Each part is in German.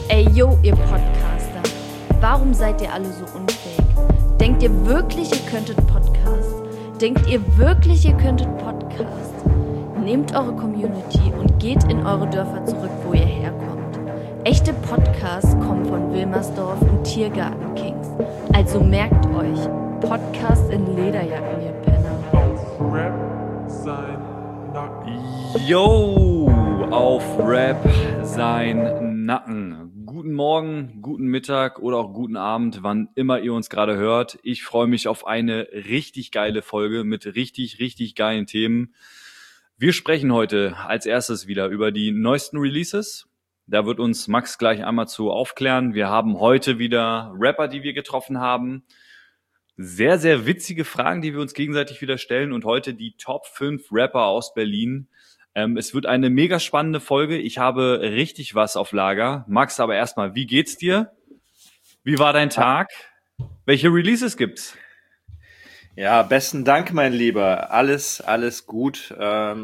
Ey, yo, ihr Podcaster. Warum seid ihr alle so unfähig? Denkt ihr wirklich, ihr könntet Podcast? Denkt ihr wirklich, ihr könntet Podcast? Nehmt eure Community und geht in eure Dörfer zurück, wo ihr herkommt. Echte Podcasts kommen von Wilmersdorf und Tiergarten Kings. Also merkt euch, Podcast in Lederjacken, ihr Penner. Auf Rap sein Nacken. Yo, auf Rap sein Nacken. Guten Morgen, guten Mittag oder auch guten Abend, wann immer ihr uns gerade hört. Ich freue mich auf eine richtig geile Folge mit richtig geilen Themen. Wir sprechen heute als erstes wieder über die neuesten Releases. Da wird uns Max gleich einmal zu aufklären. Wir haben heute wieder Rapper, die wir getroffen haben. Sehr witzige Fragen, die wir uns gegenseitig wieder stellen. Und heute die Top 5 Rapper aus Berlin. Es wird eine mega spannende Folge. Ich habe richtig was auf Lager. Max, aber erstmal, wie geht's dir? Wie war dein Tag? Welche Releases gibt's? Ja, besten Dank, mein Lieber. Alles gut.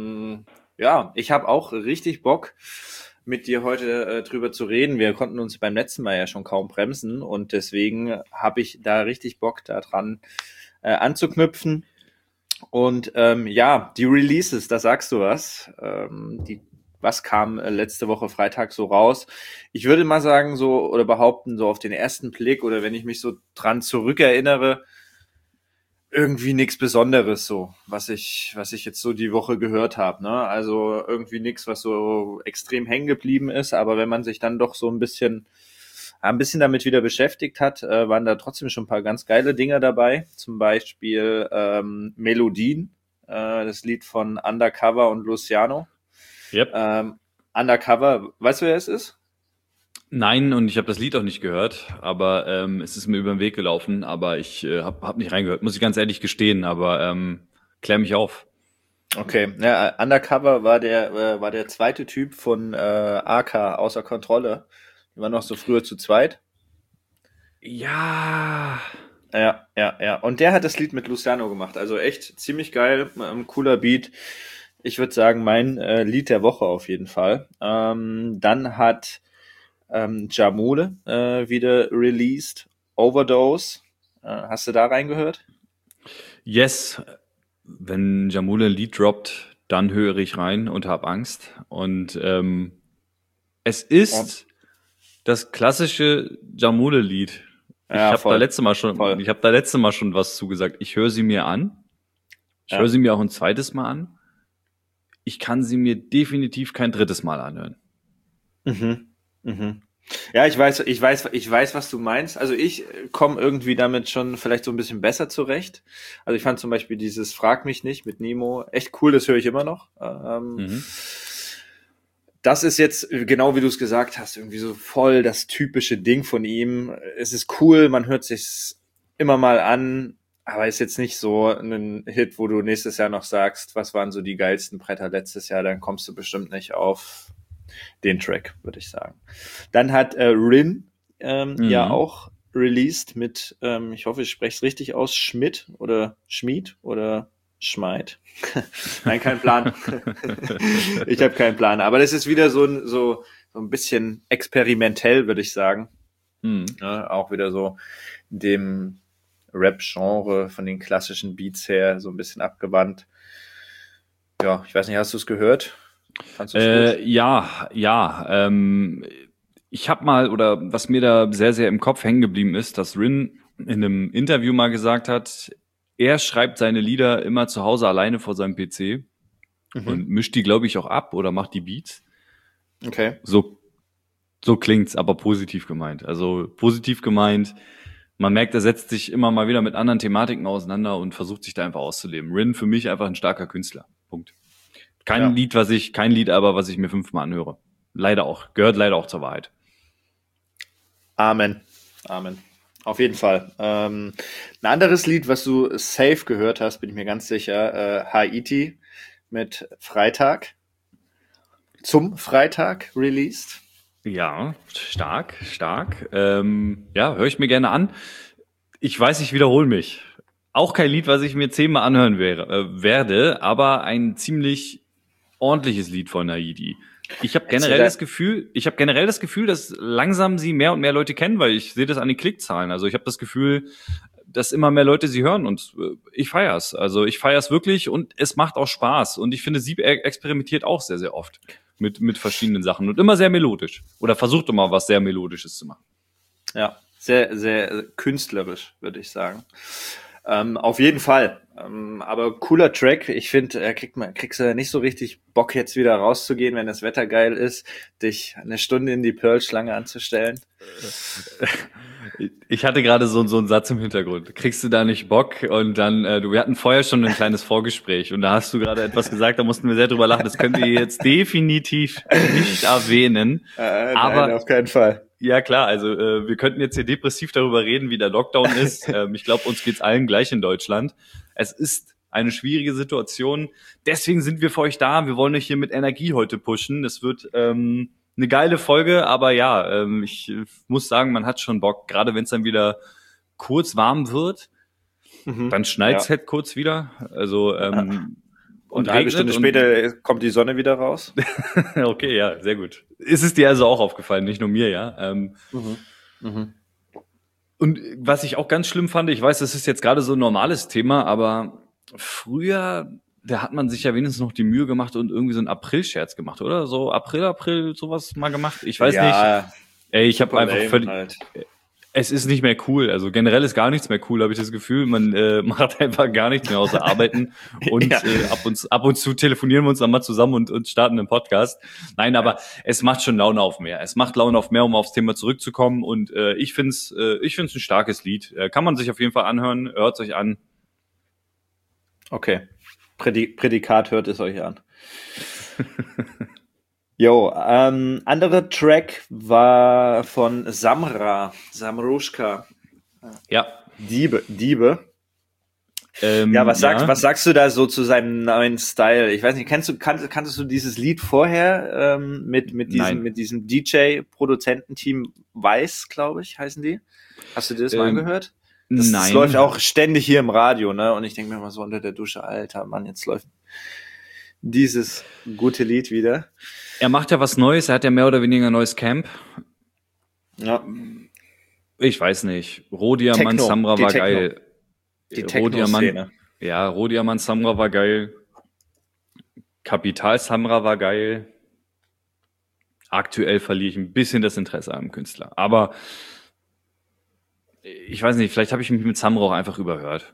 Ja, ich habe auch richtig Bock, mit dir heute drüber zu reden. Wir konnten uns beim letzten Mal ja schon kaum bremsen und deswegen habe ich da richtig Bock daran anzuknüpfen. Und ja, die Releases, da sagst du was. Was kam letzte Woche Freitag so raus? Ich würde mal sagen so oder behaupten, so auf den ersten Blick oder wenn ich mich so dran zurückerinnere, irgendwie nichts Besonderes so, was ich jetzt so die Woche gehört habe, ne? Also irgendwie nichts, was so extrem hängen geblieben ist, aber wenn man sich dann doch so ein bisschen damit wieder beschäftigt hat, waren da trotzdem schon ein paar ganz geile Dinger dabei. Zum Beispiel Melodien, das Lied von Undercover und Luciano. Yep. Undercover, weißt du, wer es ist? Nein, und ich habe das Lied auch nicht gehört, aber es ist mir über den Weg gelaufen, aber ich hab nicht reingehört, muss ich ganz ehrlich gestehen, aber klär mich auf. Okay, ja, Undercover war der zweite Typ von AK außer Kontrolle. Die waren noch so früher zu zweit. Ja. Ja. Und der hat das Lied mit Luciano gemacht. Also echt ziemlich geil, cooler Beat. Ich würde sagen, mein Lied der Woche auf jeden Fall. Dann hat Jamule wieder released. Overdose. Hast du da reingehört? Yes, wenn Jamule ein Lied droppt, dann höre ich rein und habe Angst. Und es ist das klassische Jamule-Lied. Ich Ja, habe da letzte Mal schon was zugesagt. Ich höre sie mir an. Ich höre sie mir auch ein zweites Mal an. Ich kann sie mir definitiv kein drittes Mal anhören. Ja, ich weiß, was du meinst. Also ich komme irgendwie damit schon vielleicht so ein bisschen besser zurecht. Also ich fand zum Beispiel dieses Frag mich nicht mit Nemo echt cool, das höre ich immer noch. Das ist jetzt, genau wie du es gesagt hast, irgendwie so voll das typische Ding von ihm. Es ist cool, man hört sich immer mal an, aber ist jetzt nicht so ein Hit, wo du nächstes Jahr noch sagst, was waren so die geilsten Bretter letztes Jahr, dann kommst du bestimmt nicht auf den Track, würde ich sagen. Dann hat Rin ja auch released mit, ich hoffe, ich spreche es richtig aus, Schmied oder Schmeid. Nein, kein Plan. Ich habe keinen Plan. Aber das ist wieder so ein bisschen experimentell, würde ich sagen. Ja, auch wieder so dem Rap-Genre von den klassischen Beats her so ein bisschen abgewandt. Ja, ich weiß nicht, hast du es gehört? Fandst du es gut? Ja. Ich habe mal, oder was mir da sehr im Kopf hängen geblieben ist, dass Rin in einem Interview mal gesagt hat, er schreibt seine Lieder immer zu Hause alleine vor seinem PC und mischt die, glaube ich, auch ab oder macht die Beats. Okay. So klingt's, aber positiv gemeint. Also positiv gemeint, man merkt, er setzt sich immer mal wieder mit anderen Thematiken auseinander und versucht sich da einfach auszuleben. Rin für mich einfach ein starker Künstler. Punkt. Kein Lied, was ich mir 5-mal anhöre. Gehört leider auch zur Wahrheit. Amen. Auf jeden Fall. Ein anderes Lied, was du safe gehört hast, bin ich mir ganz sicher, Haiti mit Freitag. Zum Freitag released. Ja, stark. Ja, höre ich mir gerne an. Ich weiß, ich wiederhole mich. Auch kein Lied, was ich mir 10-mal anhören werde, aber ein ziemlich ordentliches Lied von Haiti. Ich habe generell das Gefühl, dass langsam sie mehr und mehr Leute kennen, weil ich sehe das an den Klickzahlen. Also ich habe das Gefühl, dass immer mehr Leute sie hören und ich feier's. Also ich feier's wirklich und es macht auch Spaß. Und ich finde, sie experimentiert auch sehr, sehr oft mit verschiedenen Sachen und immer sehr melodisch. Oder versucht immer was sehr Melodisches zu machen. Ja, sehr, sehr künstlerisch, würde ich sagen. Auf jeden Fall. Aber cooler Track. Ich finde, kriegst du nicht so richtig Bock, jetzt wieder rauszugehen, wenn das Wetter geil ist, dich eine Stunde in die Pearl-Schlange anzustellen. Ich hatte gerade so einen Satz im Hintergrund. Kriegst du da nicht Bock? Und dann, wir hatten vorher schon ein kleines Vorgespräch und da hast du gerade etwas gesagt, da mussten wir sehr drüber lachen. Das können wir jetzt definitiv nicht erwähnen. Aber nein, auf keinen Fall. Ja klar, also wir könnten jetzt hier depressiv darüber reden, wie der Lockdown ist. Ich glaube, uns geht's allen gleich in Deutschland. Es ist eine schwierige Situation. Deswegen sind wir für euch da. Wir wollen euch hier mit Energie heute pushen. Es wird eine geile Folge, aber ja, ich muss sagen, man hat schon Bock. Gerade wenn es dann wieder kurz warm wird, dann schneit's halt kurz wieder. Also und eine halbe Stunde später kommt die Sonne wieder raus. Okay, ja, sehr gut. Ist es dir also auch aufgefallen, nicht nur mir, ja? Und was ich auch ganz schlimm fand, ich weiß, das ist jetzt gerade so ein normales Thema, aber früher, da hat man sich ja wenigstens noch die Mühe gemacht und irgendwie so einen April-Scherz gemacht, oder? So April, sowas mal gemacht? Ich weiß nicht. Ey, ich habe einfach völlig... Halt. Es ist nicht mehr cool. Also generell ist gar nichts mehr cool, habe ich das Gefühl. Man macht einfach gar nichts mehr außer arbeiten. Und ab und zu telefonieren wir uns dann mal zusammen und starten einen Podcast. Nein, aber es macht schon Laune auf mehr. Es macht Laune auf mehr, um aufs Thema zurückzukommen. Und ich find's ein starkes Lied. Kann man sich auf jeden Fall anhören. Hört's euch an. Okay. Prädikat, hört es euch an. Jo, anderer Track war von Samrushka. Ja. Diebe. Was sagst du da so zu seinem neuen Style? Ich weiß nicht, kanntest du dieses Lied vorher mit diesem DJ-Produzententeam Weiß, glaube ich, heißen die? Hast du dir das mal angehört? Nein. Das läuft auch ständig hier im Radio, ne? Und ich denke mir mal so unter der Dusche, alter Mann, jetzt läuft dieses gute Lied wieder. Er macht ja was Neues, er hat ja mehr oder weniger ein neues Camp. Ja. Ich weiß nicht. Rodiamant Samra war geil. Die Techno-Szene. Ja, Rodiamant Samra war geil. Kapital Samra war geil. Aktuell verliere ich ein bisschen das Interesse am Künstler. Aber ich weiß nicht, vielleicht habe ich mich mit Samra auch einfach überhört.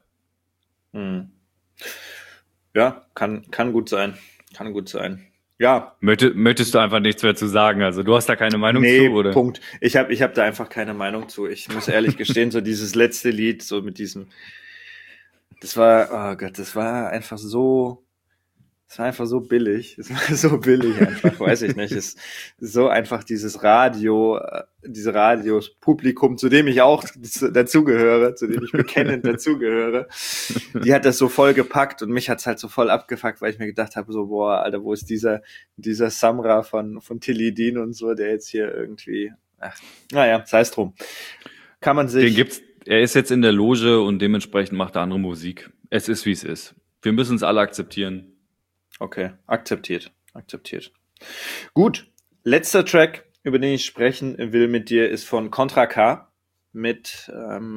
Ja, kann gut sein. Kann gut sein. Ja. Möchtest du einfach nichts mehr zu sagen? Also du hast da keine Meinung zu, oder? Punkt. Ich hab da einfach keine Meinung zu. Ich muss ehrlich gestehen, so dieses letzte Lied, so mit diesem, das war einfach so billig. Es war so billig einfach, weiß ich nicht. Es ist so einfach dieses Radios-Publikum, zu dem ich auch dazugehöre, zu dem ich bekennend dazugehöre. Die hat das so voll gepackt und mich hat's halt so voll abgefuckt, weil ich mir gedacht habe, so, boah, Alter, wo ist dieser Samra von Tilly Dean und so, der jetzt hier irgendwie, sei es drum. Kann man sich... Er ist jetzt in der Loge und dementsprechend macht er andere Musik. Es ist, wie es ist. Wir müssen es alle akzeptieren. Okay, akzeptiert. Gut, letzter Track, über den ich sprechen will mit dir, ist von Contra K mit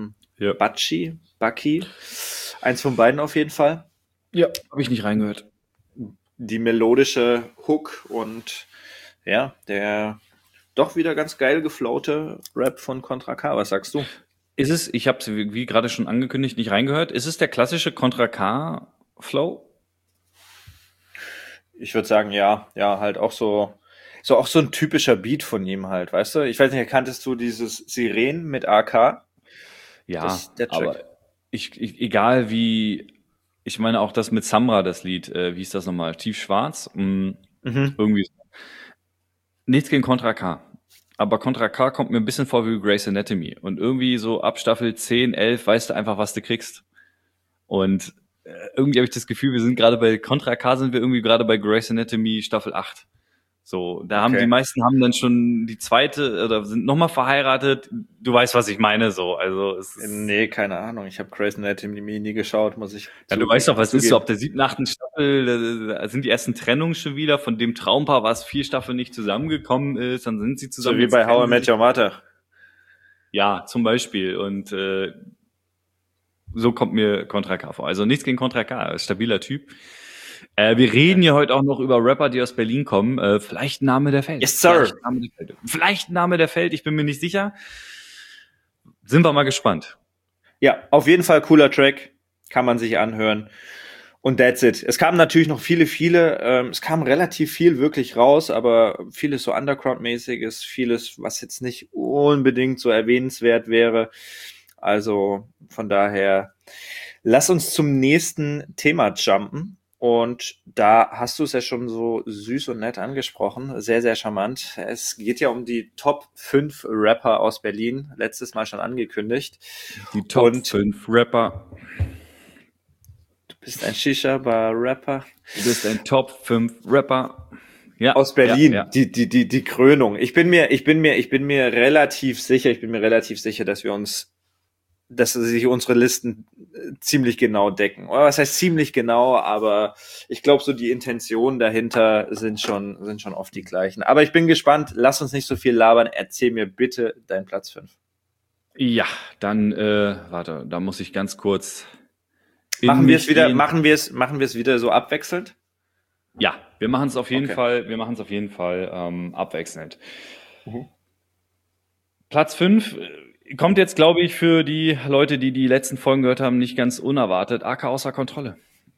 Bucky. Eins von beiden auf jeden Fall. Ja, habe ich nicht reingehört. Die melodische Hook und ja, der doch wieder ganz geil geflowte Rap von Contra K. Was sagst du? Ist es, ich habe es wie gerade schon angekündigt, nicht reingehört, ist es der klassische Contra K-Flow? Ich würde sagen, ja, halt auch so ein typischer Beat von ihm halt, weißt du? Ich weiß nicht, kanntest du dieses Siren mit AK? Ja, aber egal wie, ich meine auch das mit Samra, das Lied, wie hieß das nochmal? Tiefschwarz? Irgendwie so. Nichts gegen Contra K. Aber Contra K kommt mir ein bisschen vor wie Grey's Anatomy. Und irgendwie so ab Staffel 10, 11 weißt du einfach, was du kriegst. Und irgendwie habe ich das Gefühl, wir sind gerade bei Contra K, sind wir irgendwie gerade bei Grey's Anatomy Staffel 8. So, da haben Okay. die meisten haben dann schon die zweite oder sind nochmal verheiratet. Du weißt, was ich meine, so. Also es ist, Nee, keine Ahnung. Ich habe Grey's Anatomy nie geschaut, muss ich ja, du weißt doch, was ist zugeben. so ab der 7., 8. Staffel, da sind die ersten Trennungen schon wieder von dem Traumpaar, was 4 Staffeln nicht zusammengekommen ist, dann sind sie zusammen. So wie jetzt bei How I trennen Met sie Your Mother. sich. Ja, zum Beispiel. Und so kommt mir Contra K vor. Also nichts gegen Contra K, stabiler Typ. Wir reden ja heute auch noch über Rapper, die aus Berlin kommen. Vielleicht Name der Feld. Yes, sir. Vielleicht Name der Feld, ich bin mir nicht sicher. Sind wir mal gespannt. Ja, auf jeden Fall cooler Track. Kann man sich anhören. Und that's it. Es kamen natürlich noch viele. Es kam relativ viel wirklich raus, aber vieles so Underground-mäßiges, vieles, was jetzt nicht unbedingt so erwähnenswert wäre. Also von daher, lass uns zum nächsten Thema jumpen. Und da hast du es ja schon so süß und nett angesprochen. Sehr, sehr charmant. Es geht ja um die Top 5 Rapper aus Berlin. Letztes Mal schon angekündigt. Die Top 5 Rapper. Du bist ein Shisha-Bar-Rapper. Du bist ein Top 5 Rapper. Ja. Aus Berlin. Ja. Die Krönung. Ich bin mir relativ sicher, dass sich unsere Listen ziemlich genau decken. Oder was heißt ziemlich genau, aber ich glaube, so die Intentionen dahinter sind schon oft die gleichen. Aber ich bin gespannt, lass uns nicht so viel labern, erzähl mir bitte deinen Platz 5. Ja, dann, warte, da muss ich ganz kurz Machen wir es wieder so abwechselnd? Ja, wir machen es auf jeden Okay. Fall abwechselnd. Platz 5 kommt jetzt, glaube ich, für die Leute, die die letzten Folgen gehört haben, nicht ganz unerwartet. AK außer Kontrolle.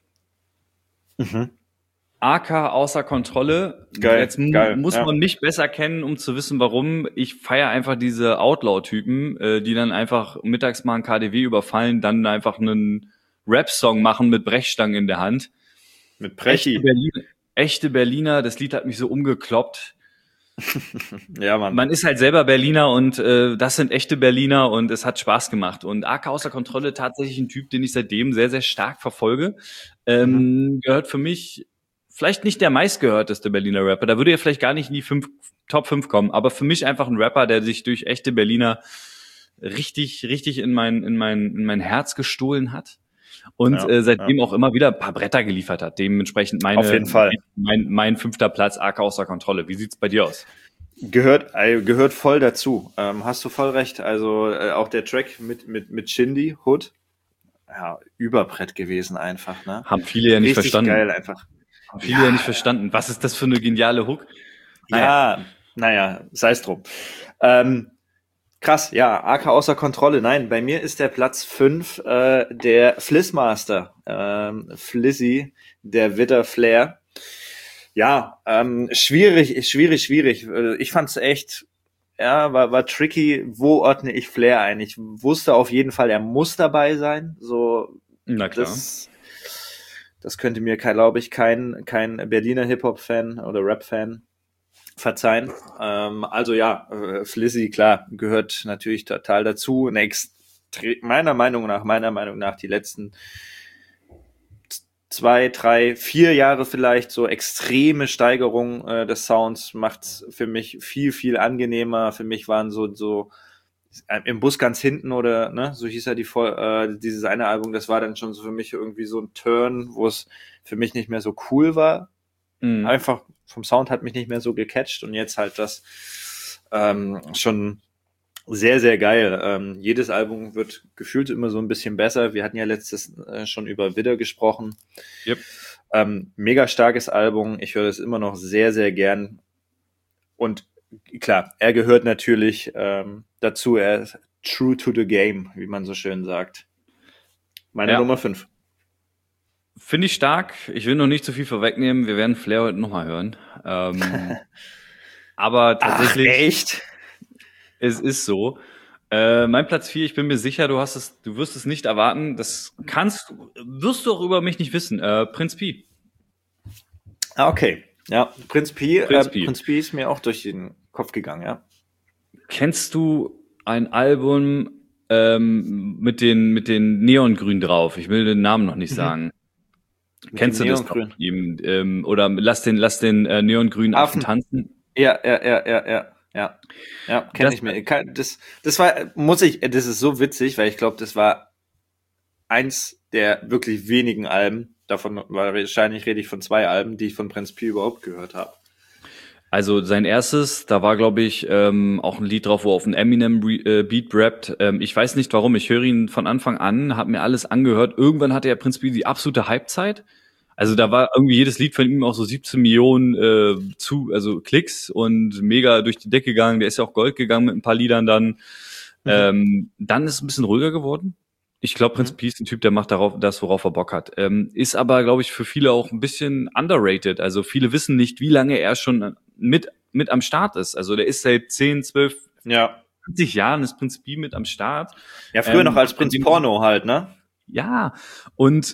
AK außer Kontrolle. Geil, Jetzt geil, muss ja. man mich besser kennen, um zu wissen, warum. Ich feiere einfach diese Outlaw-Typen, die dann einfach mittags mal ein KaDeWe überfallen, dann einfach einen Rap-Song machen mit Brechstangen in der Hand. Mit Brechi. Echte Berliner, das Lied hat mich so umgekloppt. Ja, Mann. Man ist halt selber Berliner und das sind echte Berliner und es hat Spaß gemacht. Und AK außer Kontrolle, tatsächlich ein Typ, den ich seitdem sehr, sehr stark verfolge. Gehört für mich vielleicht nicht der meistgehörteste Berliner Rapper. Da würde er vielleicht gar nicht in die Top 5 kommen. Aber für mich einfach ein Rapper, der sich durch echte Berliner richtig in mein Herz gestohlen hat. Und seitdem auch immer wieder ein paar Bretter geliefert hat. Dementsprechend Auf jeden Fall. mein 5. Platz, AK außer Kontrolle. Wie sieht's bei dir aus? Gehört voll dazu. Hast du voll recht. Also auch der Track mit Shindy, Hood, ja, Überbrett gewesen einfach, ne? Haben viele ja nicht Richtig verstanden. Geil einfach. Haben viele ja nicht verstanden. Was ist das für eine geniale Hook? Naja, sei's drum. Krass, ja, AK außer Kontrolle. Nein, bei mir ist der Platz 5 der Flissmaster. Flizzy, der Witter Flair. Ja, schwierig. Ich fand's echt, ja, war tricky. Wo ordne ich Flair ein? Ich wusste auf jeden Fall, er muss dabei sein. So, Na klar. das könnte mir, glaube ich, kein Berliner Hip-Hop-Fan oder Rap-Fan verzeihen. Also ja, Flizzy, klar, gehört natürlich total dazu. Meiner Meinung nach die letzten 2, 3, 4 Jahre vielleicht so extreme Steigerung des Sounds macht's für mich viel angenehmer. Für mich waren so im Bus ganz hinten oder ne, so hieß ja dieses eine Album, das war dann schon so für mich irgendwie so ein Turn, wo es für mich nicht mehr so cool war. Einfach vom Sound hat mich nicht mehr so gecatcht und jetzt halt das schon sehr, sehr geil. Jedes Album wird gefühlt immer so ein bisschen besser. Wir hatten ja letztes schon über Widder gesprochen. Yep. Mega starkes Album. Ich höre das immer noch sehr, sehr gern. Und klar, er gehört natürlich dazu. Er ist true to the game, wie man so schön sagt. Meine Nummer 5. Finde ich stark. Ich will noch nicht zu viel vorwegnehmen. Wir werden Flair heute nochmal hören. Aber tatsächlich. Ach, echt? Es ist so. Mein Platz 4, ich bin mir sicher, du wirst es nicht erwarten. Wirst du auch über mich nicht wissen. Prinz Pi. Okay. Ja, Prinz Pi ist mir auch durch den Kopf gegangen, ja. Kennst du ein Album mit den Neongrün drauf? Ich will den Namen noch nicht sagen. Kennst du das noch Neongrün. von ihm? Oder lass den neongrünen Affen Affen. tanzen. Ja. Ja, kenne Das, ich mir. Das war, das ist so witzig, weil ich glaube, das war eins der wirklich wenigen Alben, davon wahrscheinlich rede ich von 2 Alben, die ich von Prinz Pi überhaupt gehört habe. Also sein erstes, da war, glaube ich, auch ein Lied drauf, wo er auf einen Eminem-Beat rappt. Ich weiß nicht warum, ich höre ihn von Anfang an, habe mir alles angehört. Irgendwann hatte er Prinz Pi die absolute Halbzeit. Also da war irgendwie jedes Lied von ihm auch so 17 Millionen also Klicks und mega durch die Decke gegangen. Der ist ja auch Gold gegangen mit ein paar Liedern dann. Dann ist es ein bisschen ruhiger geworden. Ich glaube, Prinz Pi ist ein Typ, der macht das, worauf er Bock hat. Ist aber, glaube ich, für viele auch ein bisschen underrated. Also viele wissen nicht, wie lange er schon mit am Start ist. Also der ist seit 10, 12, Ja. 20 Jahren ist Prinz Pi mit am Start. Ja, früher noch als Prinz Porno halt, ne? Ja, und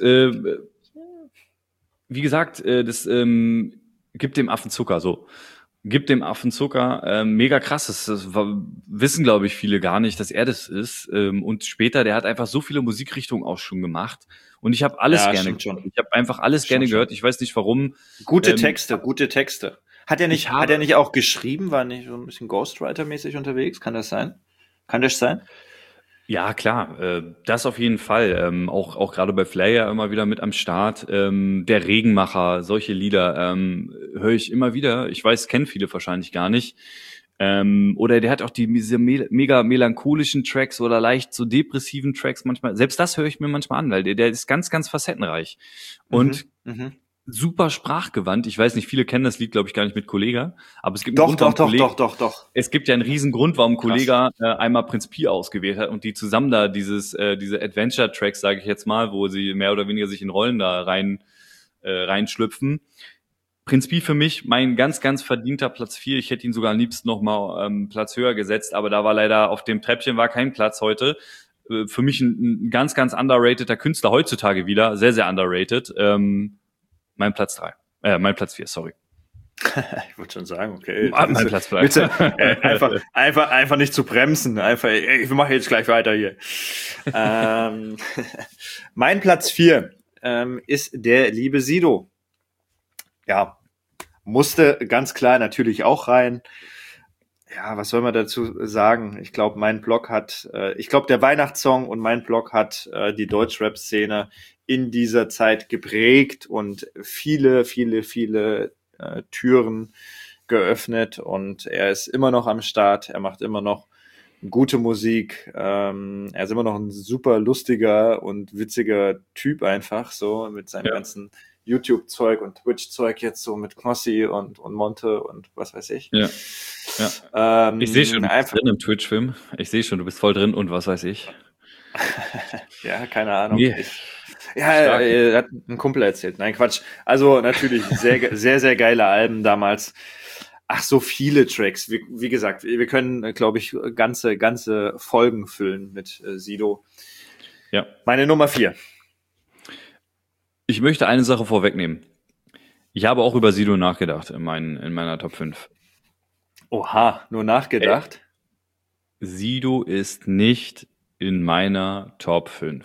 wie gesagt, das gibt dem Affen Zucker, so. Gibt dem Affen Zucker, mega krass. Wissen, glaube ich, viele gar nicht, dass er das ist. Und später, der hat einfach so viele Musikrichtungen auch schon gemacht. Und ich habe alles Ja, gerne stimmt gehört. schon. Ich habe einfach alles Stimmt gerne schon. gehört. Ich weiß nicht warum. Gute Ähm, Texte. Hat er Ich nicht auch geschrieben? War nicht so ein bisschen Ghostwriter-mäßig unterwegs? Kann das sein? Kann das sein? Ja, klar, das auf jeden Fall. Auch gerade bei Flair immer wieder mit am Start. Der Regenmacher, solche Lieder höre ich immer wieder. Ich weiß, kennen viele wahrscheinlich gar nicht. Oder der hat auch diese mega melancholischen Tracks oder leicht so depressiven Tracks manchmal. Selbst das höre ich mir manchmal an, weil der ist ganz, ganz facettenreich. Und super sprachgewandt. Ich weiß nicht, viele kennen das Lied, glaube ich, gar nicht mit Kollega, aber es gibt einen Grund, warum Kollega. Doch. Es gibt ja einen riesen Grund, warum Kollega einmal Prinz Pi ausgewählt hat und die zusammen da diese Adventure-Tracks, sage ich jetzt mal, wo sie mehr oder weniger sich in Rollen da reinschlüpfen. Prinz Pi für mich mein ganz, ganz verdienter Platz 4. Ich hätte ihn sogar am liebsten noch mal Platz höher gesetzt, aber da war leider auf dem Treppchen war kein Platz heute. Für mich ein ganz, ganz underrateder Künstler heutzutage wieder, sehr, sehr underrated. Mein Platz 4, sorry. Ich wollte schon sagen, okay. Mein Platz 3. Einfach nicht zu bremsen. Ich mache jetzt gleich weiter hier. Mein Platz 4 ist der liebe Sido. Ja, musste ganz klar natürlich auch rein. Ja, was soll man dazu sagen? Ich glaube, der Weihnachtssong und mein Blog hat die Deutschrap-Szene in dieser Zeit geprägt und viele Türen geöffnet und er ist immer noch am Start, er macht immer noch gute Musik, er ist immer noch ein super lustiger und witziger Typ einfach, so mit seinem ganzen YouTube-Zeug und Twitch-Zeug jetzt so mit Knossi und Monte und was weiß ich. Ja. Ich sehe schon, du bist drin im Twitch-Film. Ich sehe schon, du bist voll drin und was weiß ich. Ja, keine Ahnung. Nee. Hat ein Kumpel erzählt. Nein, Quatsch. Also natürlich sehr, sehr, sehr geile Alben damals. Ach, so viele Tracks. Wie gesagt, wir können, glaube ich, ganze Folgen füllen mit Sido. Ja. Meine Nummer 4. Ich möchte eine Sache vorwegnehmen. Ich habe auch über Sido nachgedacht in meiner Top 5. Oha, nur nachgedacht? Sido ist nicht in meiner Top 5.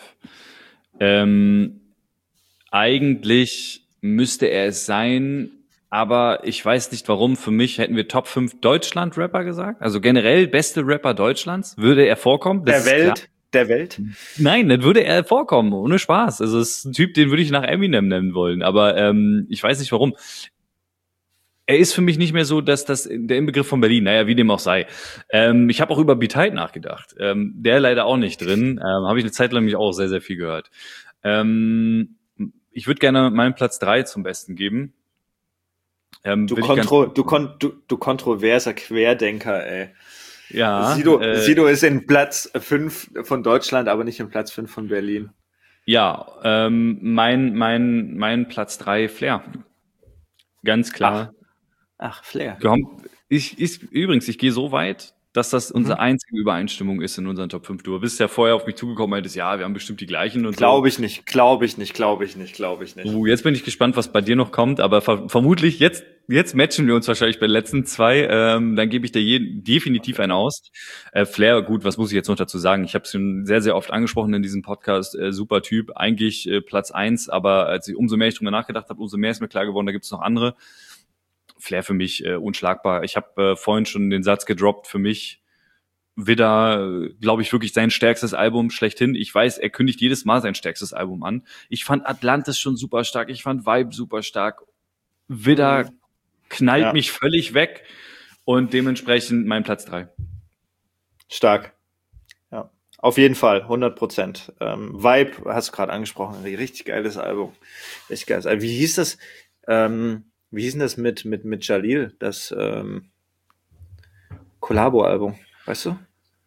Eigentlich müsste er es sein, aber ich weiß nicht warum. Für mich hätten wir Top 5 Deutschland-Rapper gesagt. Also generell beste Rapper Deutschlands. Würde er vorkommen? Der Welt? Nein, dann würde er vorkommen. Ohne Spaß. Also es ist ein Typ, den würde ich nach Eminem nennen wollen. Aber ich weiß nicht warum. Er ist für mich nicht mehr so, dass das der Inbegriff von Berlin, naja, wie dem auch sei. Ich habe auch über Beat nachgedacht. Der leider auch nicht drin. Habe ich eine Zeit lang mich auch sehr, sehr viel gehört. Ich würde gerne meinen Platz 3 zum Besten geben. Du kontroverser Querdenker, ey. Ja. Sido ist in Platz 5 von Deutschland, aber nicht in Platz 5 von Berlin. Ja, mein Platz 3 Flair. Ganz klar. Ach, Flair. Ich gehe so weit, dass das unsere einzige Übereinstimmung ist in unseren Top 5. Du bist ja vorher auf mich zugekommen und meintest, ja, wir haben bestimmt die gleichen und Glaube ich nicht. Jetzt bin ich gespannt, was bei dir noch kommt, aber vermutlich jetzt matchen wir uns wahrscheinlich bei den letzten zwei. Dann gebe ich dir definitiv einen aus. Flair, gut, was muss ich jetzt noch dazu sagen? Ich habe es schon sehr, sehr oft angesprochen in diesem Podcast. Super Typ, eigentlich Platz 1, aber als ich umso mehr ich drüber nachgedacht habe, umso mehr ist mir klar geworden, da gibt es noch andere. Flair für mich unschlagbar. Ich habe vorhin schon den Satz gedroppt, für mich wieder, glaube ich, wirklich sein stärkstes Album schlechthin. Ich weiß, er kündigt jedes Mal sein stärkstes Album an. Ich fand Atlantis schon super stark, ich fand Vibe super stark. Wieder knallt mich völlig weg und dementsprechend mein Platz 3. Stark. Ja, auf jeden Fall, 100%. Vibe, hast du gerade angesprochen, ein richtig geiles Album. Richtig geiles Album. Wie hieß das? Wie hieß denn das mit Jalil, das Collabo-Album, weißt du?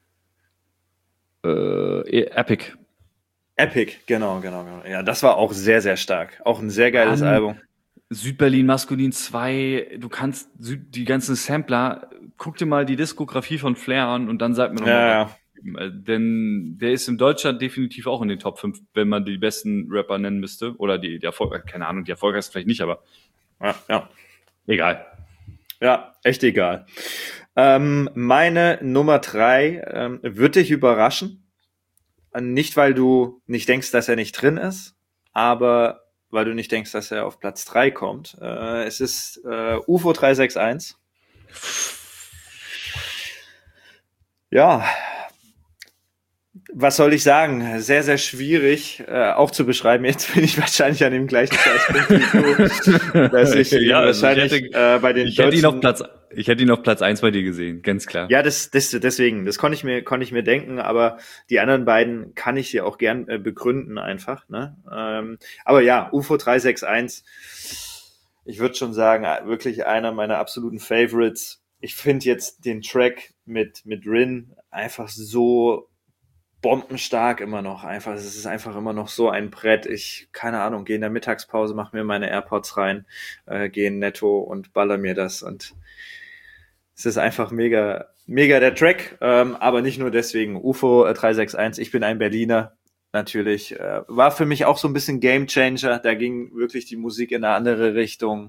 Epic. Epic, genau. Ja, das war auch sehr, sehr stark. Auch ein sehr geiles Album. Südberlin Maskulin 2, du kannst die ganzen Sampler, guck dir mal die Diskografie von Flair an und dann sag mir nochmal. Denn der ist in Deutschland definitiv auch in den Top 5, wenn man die besten Rapper nennen müsste. Oder die Erfolg, keine Ahnung, die erfolgreichsten vielleicht nicht, aber ja. Egal. Ja, echt egal. Meine Nummer 3 wird dich überraschen. Nicht, weil du nicht denkst, dass er nicht drin ist, aber weil du nicht denkst, dass er auf Platz 3 kommt. Es ist UFO 361. Ja, was soll ich sagen? Sehr, sehr schwierig auch zu beschreiben. Jetzt bin ich wahrscheinlich an dem gleichen Zeitpunkt wie du, dass ich wahrscheinlich bei den ich hätte ihn auf Platz 1 bei dir gesehen, ganz klar. Ja, deswegen, das konnte ich mir denken, aber die anderen beiden kann ich dir auch gern begründen einfach, ne? Aber ja, UFO 361, ich würde schon sagen, wirklich einer meiner absoluten Favorites. Ich finde jetzt den Track mit Rin einfach so bombenstark immer noch. Es ist einfach immer noch so ein Brett. Keine Ahnung, gehe in der Mittagspause, mache mir meine AirPods rein, gehe in Netto und baller mir das und es ist einfach mega der Track, aber nicht nur deswegen. UFO 361, ich bin ein Berliner, natürlich. War für mich auch so ein bisschen Gamechanger. Da ging wirklich die Musik in eine andere Richtung.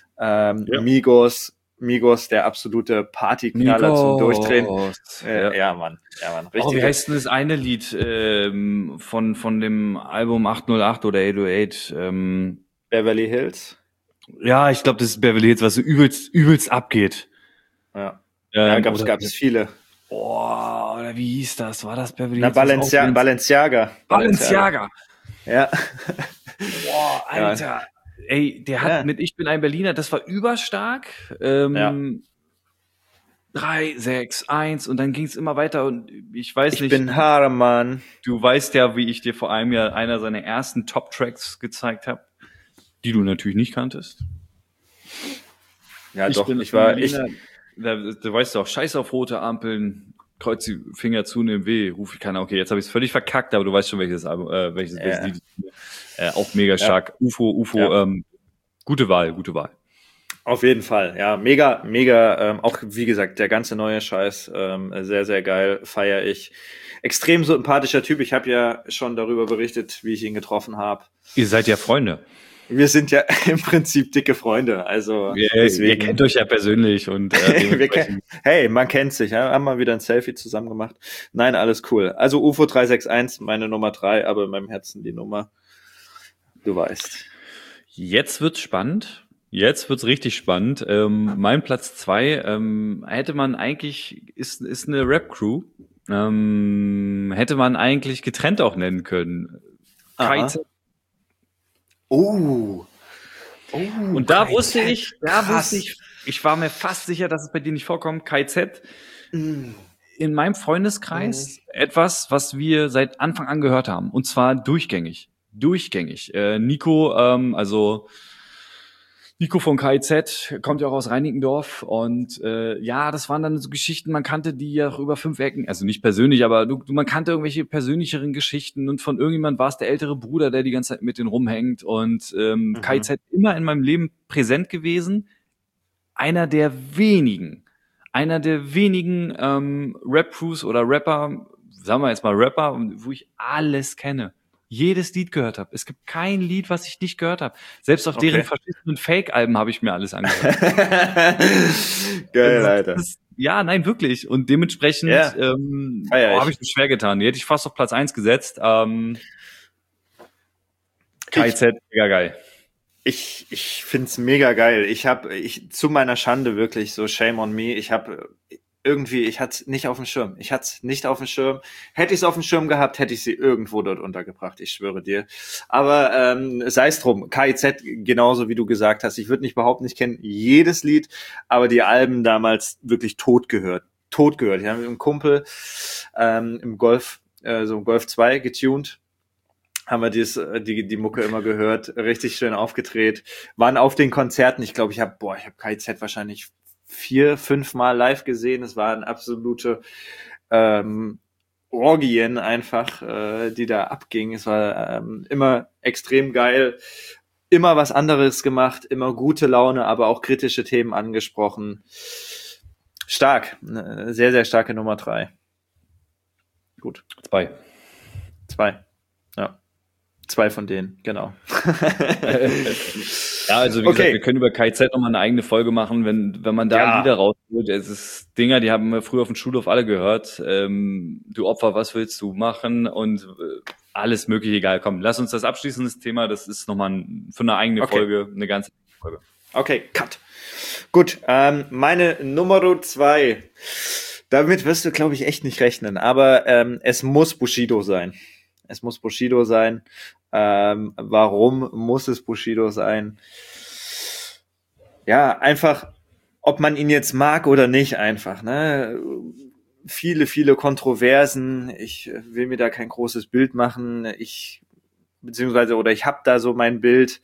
Migos, der absolute Partyknaller zum Durchdrehen. Ja, Mann. Richtig. Wie heißt denn das eine Lied von dem Album 808 oder 808? Beverly Hills? Ja, ich glaube, das ist Beverly Hills, was so übelst abgeht. Ja, gab es viele. Oder wie hieß das? War das Beverly Hills? Balenciaga. Ja. Boah, Alter. Ja. Ey, der hat mit Ich bin ein Berliner, das war überstark. 3, 6, 1 und dann ging es immer weiter und ich weiß nicht. Ich bin Haarmann. Du weißt ja, wie ich dir vor einem Jahr einer seiner ersten Top-Tracks gezeigt habe, die du natürlich nicht kanntest. Ja, du weißt doch, Scheiß auf rote Ampeln, kreuz die Finger zu, nimm weh, ruf ich keiner. Okay, jetzt habe ich es völlig verkackt, aber du weißt schon, welches Album, welches Lied. Auch mega stark. UFO, gute Wahl. Auf jeden Fall, ja, mega, auch wie gesagt, der ganze neue Scheiß, sehr, sehr geil, feiere ich. Extrem sympathischer Typ, ich habe ja schon darüber berichtet, wie ich ihn getroffen habe. Ihr seid ja Freunde. Wir sind ja im Prinzip dicke Freunde, also deswegen. Ihr kennt euch ja persönlich und hey, man kennt sich, ja? Haben mal wieder ein Selfie zusammen gemacht. Nein, alles cool. Also UFO 361, meine Nummer 3, aber in meinem Herzen die Nummer, du weißt. Jetzt wird's spannend. Jetzt wird's richtig spannend. Mein Platz 2 hätte man eigentlich, ist eine Rap-Crew, hätte man eigentlich getrennt auch nennen können. KIZ. Und da wusste ich, ich war mir fast sicher, dass es bei dir nicht vorkommt, KIZ. In meinem Freundeskreis etwas, was wir seit Anfang an gehört haben. Und zwar durchgängig. Nico, Nico von KIZ kommt ja auch aus Reinickendorf und das waren dann so Geschichten, man kannte die ja auch über 5 Ecken, also nicht persönlich, aber man kannte irgendwelche persönlicheren Geschichten und von irgendjemand war es der ältere Bruder, der die ganze Zeit mit denen rumhängt und KIZ immer in meinem Leben präsent gewesen, einer der wenigen einer der wenigen Rap-Crews oder Rapper, sagen wir jetzt mal Rapper, wo ich alles kenne. Jedes Lied gehört habe. Es gibt kein Lied, was ich nicht gehört habe. Selbst auf deren verschissenen Fake-Alben habe ich mir alles angehört. Geil, Alter. Ja, nein, wirklich. Und dementsprechend habe ich mich schwer getan. Die hätte ich fast auf Platz 1 gesetzt. KIZ, mega geil. Ich find's mega geil. Ich zu meiner Schande wirklich so shame on me. Ich hatte es nicht auf dem Schirm. Hätte ich es auf dem Schirm gehabt, hätte ich sie irgendwo dort untergebracht. Ich schwöre dir. Aber sei es drum. KIZ, genauso wie du gesagt hast. Ich würde nicht behaupten, ich kenne jedes Lied, aber die Alben damals wirklich tot gehört. Ich habe mit einem Kumpel im Golf, so im Golf 2 getuned. Haben wir die Mucke immer gehört, richtig schön aufgedreht, waren auf den Konzerten, ich glaube, ich habe KIZ wahrscheinlich 4-5 Mal live gesehen, es waren absolute Orgien einfach, die da abgingen, es war immer extrem geil, immer was anderes gemacht, immer gute Laune, aber auch kritische Themen angesprochen, stark, sehr, sehr starke Nummer 3. Gut. 2. Ja. 2 von denen, genau. Ja, also wie gesagt, wir können über KIZ nochmal eine eigene Folge machen, wenn man da Lieder rausholt. Es ist Dinger, die haben wir früher auf dem Schulhof alle gehört. Du Opfer, was willst du machen? Und alles mögliche, egal. Komm, lass uns das abschließen, das Thema. Das ist nochmal für eine eigene Folge, eine ganze Folge. Okay, cut. Gut, meine Nummer 2. Damit wirst du, glaube ich, echt nicht rechnen. Aber es muss Bushido sein. Warum muss es Bushido sein? Ja, einfach, ob man ihn jetzt mag oder nicht, einfach, ne? Viele, viele Kontroversen. Ich will mir da kein großes Bild machen. Ich habe da so mein Bild.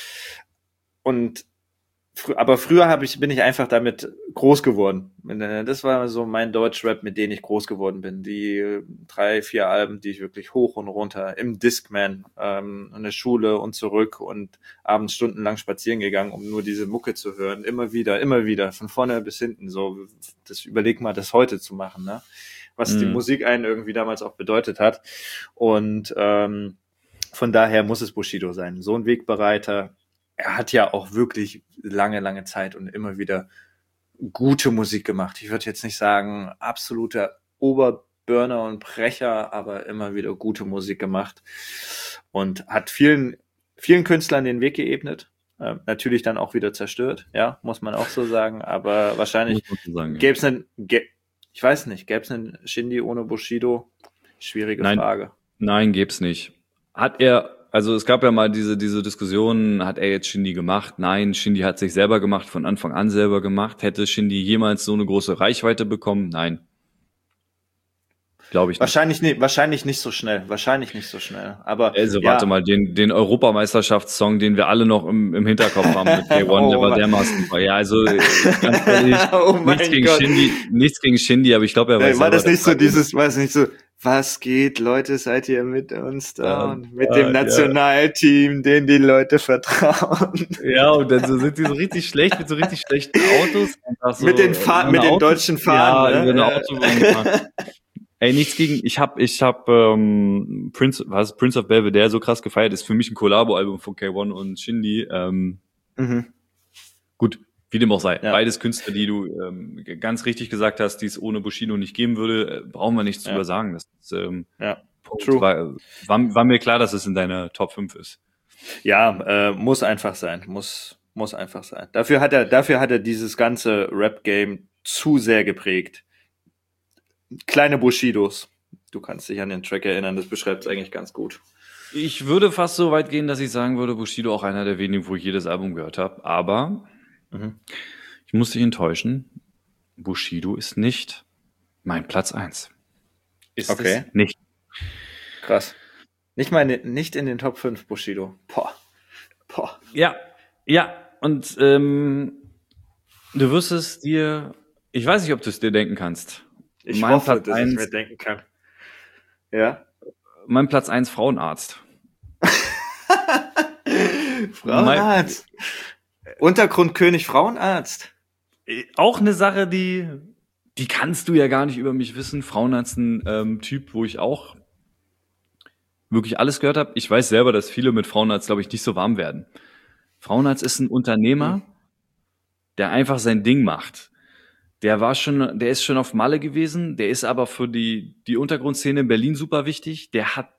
Aber früher bin ich einfach damit groß geworden. Das war so mein Deutschrap, mit dem ich groß geworden bin. Die 3-4 Alben, die ich wirklich hoch und runter im Discman, in der Schule und zurück und abends stundenlang spazieren gegangen, um nur diese Mucke zu hören. Immer wieder, von vorne bis hinten. So, überleg mal, das heute zu machen, ne? Was die Musik einen irgendwie damals auch bedeutet hat. Und von daher muss es Bushido sein. So ein Wegbereiter. Er hat ja auch wirklich lange, lange Zeit und immer wieder gute Musik gemacht. Ich würde jetzt nicht sagen, absoluter Oberburner und Brecher, aber immer wieder gute Musik gemacht und hat vielen, vielen Künstlern den Weg geebnet. Natürlich dann auch wieder zerstört, ja, muss man auch so sagen, aber wahrscheinlich gäbe es einen Shindy ohne Bushido? Schwierige Frage. Nein, gäb's nicht. Also es gab ja mal diese Diskussion, hat er jetzt Shindy gemacht? Nein, Shindy hat sich selber gemacht, von Anfang an selber gemacht. Hätte Shindy jemals so eine große Reichweite bekommen? Nein. Glaube ich nicht. Wahrscheinlich nicht so schnell. Aber also warte mal, den Europameisterschaftssong, den wir alle noch im Hinterkopf haben mit K1, der war dermaßen. Ja, also ganz ehrlich, nichts gegen Shindy, aber ich glaube, er weiß. War das nicht so, was geht, Leute, seid ihr mit uns da und mit dem Nationalteam, denen die Leute vertrauen. Ja, und dann sind die so richtig schlecht, mit so richtig schlechten Autos. So mit den deutschen Fahnen, ne? Autobahn. Ey, nichts gegen, ich hab Prince of Belvedere so krass gefeiert, ist für mich ein Kollabo-Album von K1 und Shindy. Gut, wie dem auch sei. Ja. Beides Künstler, die du ganz richtig gesagt hast, die es ohne Bushido nicht geben würde, brauchen wir nichts drüber sagen. Das ist, True. War mir klar, dass es in deiner Top 5 ist. Ja, muss einfach sein. Muss einfach sein. Dafür hat er dieses ganze Rap-Game zu sehr geprägt. Kleine Bushidos. Du kannst dich an den Track erinnern, das beschreibt es eigentlich ganz gut. Ich würde fast so weit gehen, dass ich sagen würde, Bushido auch einer der wenigen, wo ich jedes Album gehört habe. Aber ich muss dich enttäuschen. Bushido ist nicht mein Platz 1. Ist es nicht. Krass. Nicht in den Top 5 Bushido. Boah. Ja. Und du wirst es dir, ich weiß nicht, ob du es dir denken kannst. Ich hoffe, dass ich mir denken kann. Ja? Mein Platz 1 Frauenarzt. Frauenarzt. Untergrundkönig Frauenarzt. Auch eine Sache, die die kannst du ja gar nicht über mich wissen. Frauenarzt ist ein Typ, wo ich auch wirklich alles gehört habe. Ich weiß selber, dass viele mit Frauenarzt, glaube ich, nicht so warm werden. Frauenarzt ist ein Unternehmer, der einfach sein Ding macht. Der ist schon auf Malle gewesen, der ist aber für die Untergrundszene in Berlin super wichtig. Der hat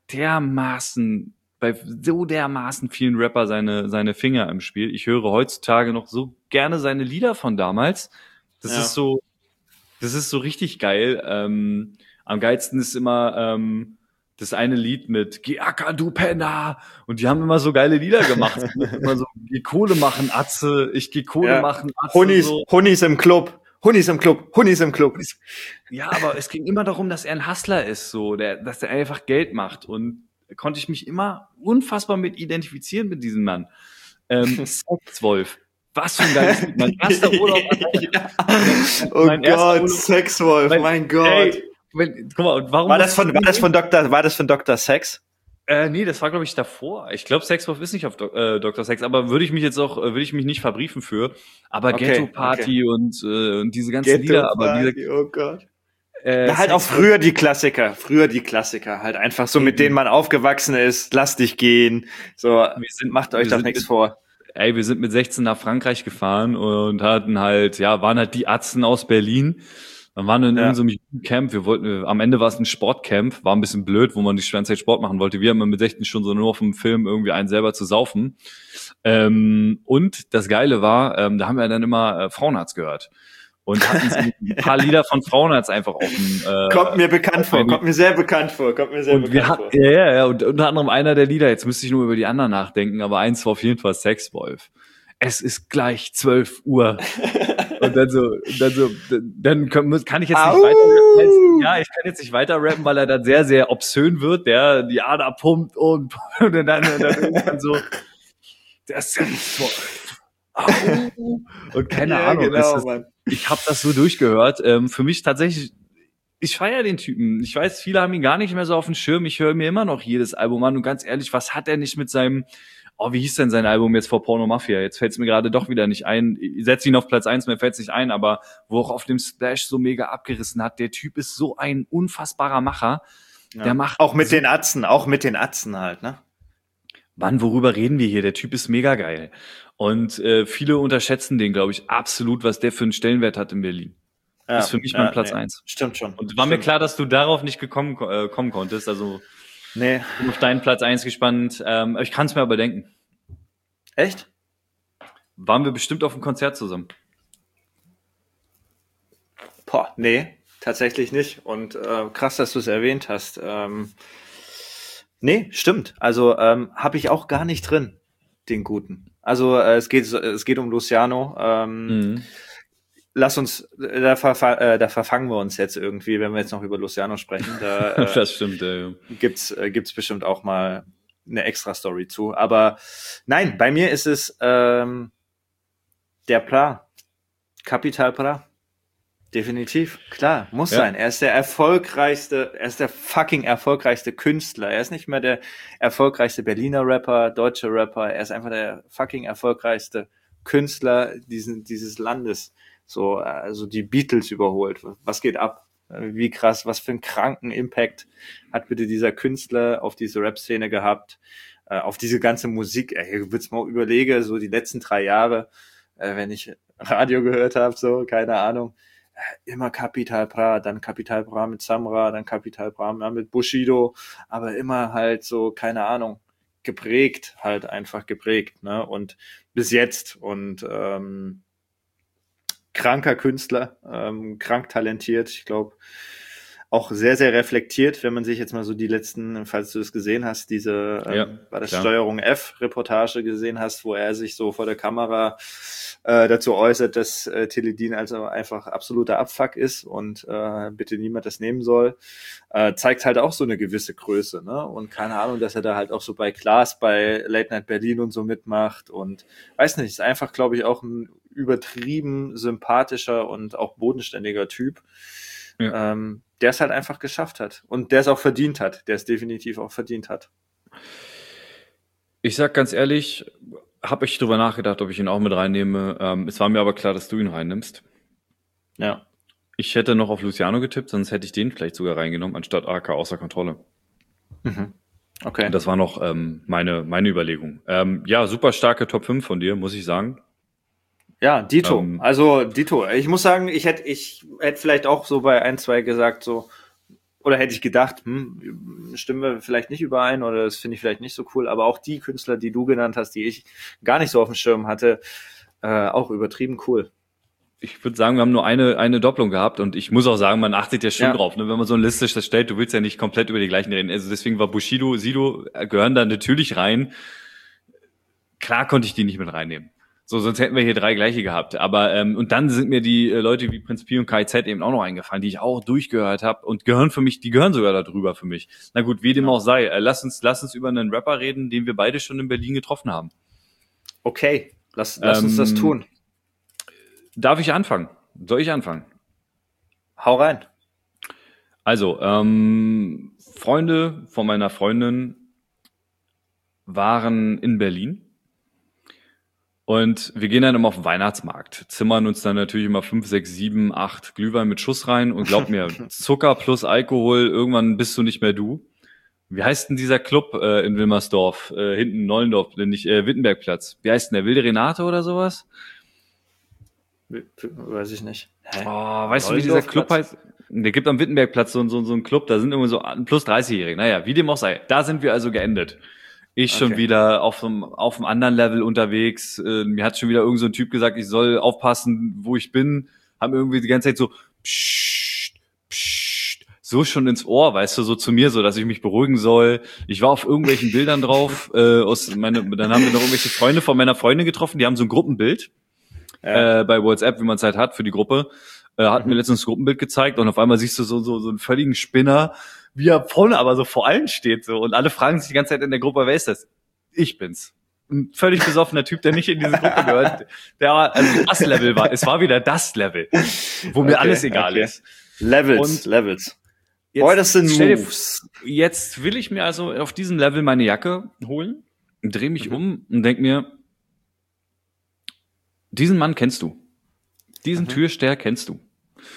bei so dermaßen vielen Rapper seine Finger im Spiel. Ich höre heutzutage noch so gerne seine Lieder von damals. Das Ja. das ist so richtig geil. Am geilsten ist immer das eine Lied mit Geh Acker, du Penner. Und die haben immer so geile Lieder gemacht. Immer so, geh Kohle machen, Atze, ich geh Kohle machen, Atze. Hunnis im Club. Hunnis im Club. Ja, aber es ging immer darum, dass er ein Hustler ist, dass er einfach Geld macht. Und da konnte ich mich immer unfassbar mit identifizieren mit diesem Mann. Sexwolf. Was für ein geiles Lied. Mein erster Urlaub. Oh Gott, Sexwolf, mein Gott. Ey, guck mal, und warum War das von Dr. Sex? Nee, das war, glaube ich, davor. Ich glaube, Sexwolf ist nicht auf Dr. Sex, aber würde ich mich nicht verbriefen für. Aber Okay, Ghetto Party und diese ganzen Lieder, aber wie gesagt, oh Gott. Halt auch früher die Klassiker, halt einfach so, mit denen man aufgewachsen ist, lass dich gehen, so, macht euch doch nichts vor. Ey, wir sind mit 16 nach Frankreich gefahren und waren halt die Atzen aus Berlin. Dann waren wir in irgendeinem Camp, am Ende war es ein Sportcamp, war ein bisschen blöd, wo man die ganze Zeit Sport machen wollte. Wir haben mit 16 schon so nur auf dem Film irgendwie einen selber zu saufen. Und das Geile war, da haben wir dann immer Frauenarzt gehört. Und hatten so ein paar Lieder von Frauenarzt einfach auf dem kommt mir sehr bekannt vor. Und unter anderem einer der Lieder, jetzt müsste ich nur über die anderen nachdenken, aber eins war auf jeden Fall Sexwolf. Es ist gleich 12 Uhr. Und dann kann ich jetzt nicht weiter, ich kann jetzt nicht weiter rappen, weil er dann sehr, sehr obszön wird, der die Ader pumpt und dann irgendwann so, der Sexwolf. Und keine Ahnung, genau, ich habe das so durchgehört. Für mich tatsächlich, ich feiere den Typen. Ich weiß, viele haben ihn gar nicht mehr so auf dem Schirm. Ich höre mir immer noch jedes Album an. Und ganz ehrlich, was hat er nicht mit seinem, wie hieß denn sein Album jetzt vor Porno Mafia? Jetzt fällt es mir gerade doch wieder nicht ein. Ich setze ihn auf Platz 1, mir fällt es nicht ein, aber wo auch auf dem Splash so mega abgerissen hat. Der Typ ist so ein unfassbarer Macher. Ja. Der macht auch mit den Atzen halt, ne? Mann, worüber reden wir hier? Der Typ ist mega geil. Und viele unterschätzen den, glaube ich, absolut, was der für einen Stellenwert hat in Berlin. Ja, ist für mich mein Platz 1. Stimmt schon. Und war mir klar, dass du darauf nicht kommen konntest. Also bin auf deinen Platz 1 gespannt. Ich kann es mir aber denken. Echt? Waren wir bestimmt auf dem Konzert zusammen? Nee, tatsächlich nicht. Und krass, dass du es erwähnt hast. Nee, stimmt. Also habe ich auch gar nicht drin, den Guten. Also es geht um Luciano. Lass uns, da verfangen wir uns jetzt irgendwie, wenn wir jetzt noch über Luciano sprechen. Da, das stimmt, ja. Gibt's bestimmt auch mal eine extra Story zu. Aber nein, bei mir ist es der Pra, Capital Bra. Definitiv, klar, muss sein. Er ist der fucking erfolgreichste Künstler. Er ist nicht mehr der erfolgreichste Berliner Rapper, deutsche Rapper. Er ist einfach der fucking erfolgreichste Künstler dieses Landes. So, also die Beatles überholt. Was geht ab? Wie krass, was für einen kranken Impact hat bitte dieser Künstler auf diese Rap-Szene gehabt, auf diese ganze Musik. Ich würde mal überlegen, so die letzten 3 Jahre, wenn ich Radio gehört habe, so, keine Ahnung, immer Capital Bra, dann Capital Bra mit Samra, dann Capital Bra mit Bushido, aber immer halt so, keine Ahnung, einfach geprägt, ne? Und bis jetzt und kranker Künstler, krank talentiert, ich glaube auch sehr, sehr reflektiert, wenn man sich jetzt mal so die letzten, falls du es gesehen hast, Steuerung F-Reportage gesehen hast, wo er sich so vor der Kamera dazu äußert, dass Teledin also einfach absoluter Abfuck ist und bitte niemand das nehmen soll, zeigt halt auch so eine gewisse Größe, ne? Und keine Ahnung, dass er da halt auch so bei Klaas, bei Late Night Berlin und so mitmacht und weiß nicht, ist einfach, glaube ich, auch ein übertrieben sympathischer und auch bodenständiger Typ, der es halt einfach geschafft hat und der es auch verdient hat, der es definitiv auch verdient hat. Ich sag ganz ehrlich, habe ich drüber nachgedacht, ob ich ihn auch mit reinnehme. Es war mir aber klar, dass du ihn reinnimmst. Ja. Ich hätte noch auf Luciano getippt, sonst hätte ich den vielleicht sogar reingenommen, anstatt AK außer Kontrolle. Okay. Das war noch meine Überlegung. Ja, super starke Top 5 von dir, muss ich sagen. Ja, Dito. Also Dito. Ich muss sagen, ich hätte vielleicht auch so bei 1, 2 gesagt, so, oder hätte ich gedacht, stimmen wir vielleicht nicht überein oder das finde ich vielleicht nicht so cool, aber auch die Künstler, die du genannt hast, die ich gar nicht so auf dem Schirm hatte, auch übertrieben cool. Ich würde sagen, wir haben nur eine Doppelung gehabt und ich muss auch sagen, man achtet ja schon drauf, ne? Wenn man so eine Liste stellt, du willst ja nicht komplett über die gleichen reden. Also deswegen war Bushido, Sido gehören da natürlich rein. Klar konnte ich die nicht mit reinnehmen. So, sonst hätten wir hier 3 gleiche gehabt. Aber und dann sind mir die Leute wie Prinz Pi und KZ eben auch noch eingefallen, die ich auch durchgehört habe und gehören für mich, die gehören sogar da drüber für mich. Na gut, wie dem auch sei. Lass uns über einen Rapper reden, den wir beide schon in Berlin getroffen haben. Okay, lass uns das tun. Darf ich anfangen? Soll ich anfangen? Hau rein. Also, Freunde von meiner Freundin waren in Berlin und wir gehen dann immer auf den Weihnachtsmarkt, zimmern uns dann natürlich immer 5, 6, 7, 8 Glühwein mit Schuss rein und glaub mir, Zucker plus Alkohol, irgendwann bist du nicht mehr du. Wie heißt denn dieser Club in Wilmersdorf, hinten Nollendorf, nicht Wittenbergplatz? Wie heißt denn der, Wilde Renate oder sowas? Weiß ich nicht. Oh, weißt du, wie dieser Club heißt? Der gibt am Wittenbergplatz so einen Club, da sind irgendwie so plus 30-Jährige. Naja, wie dem auch sei. Da sind wir also geendet. Ich schon wieder auf einem anderen Level unterwegs. Mir hat schon wieder irgend so ein Typ gesagt, ich soll aufpassen, wo ich bin. Haben irgendwie die ganze Zeit so pssst, pssst, so schon ins Ohr, weißt du, so zu mir, so dass ich mich beruhigen soll. Ich war auf irgendwelchen Bildern drauf. Dann haben wir noch irgendwelche Freunde von meiner Freundin getroffen, die haben so ein Gruppenbild. Bei WhatsApp, wie man es halt hat für die Gruppe, hat mir letztens ein Gruppenbild gezeigt und auf einmal siehst du so einen völligen Spinner, wie er vorne aber so vor allen steht so und alle fragen sich die ganze Zeit in der Gruppe, wer ist das? Ich bin's. Ein völlig besoffener Typ, der nicht in diese Gruppe gehört, also das Level war, es war wieder das Level, wo mir alles egal ist. Levels. Jetzt, Boy, das sind Moves. Jetzt will ich mir also auf diesem Level meine Jacke holen, drehe mich um und denk mir, diesen Mann kennst du. Diesen Türsteher kennst du.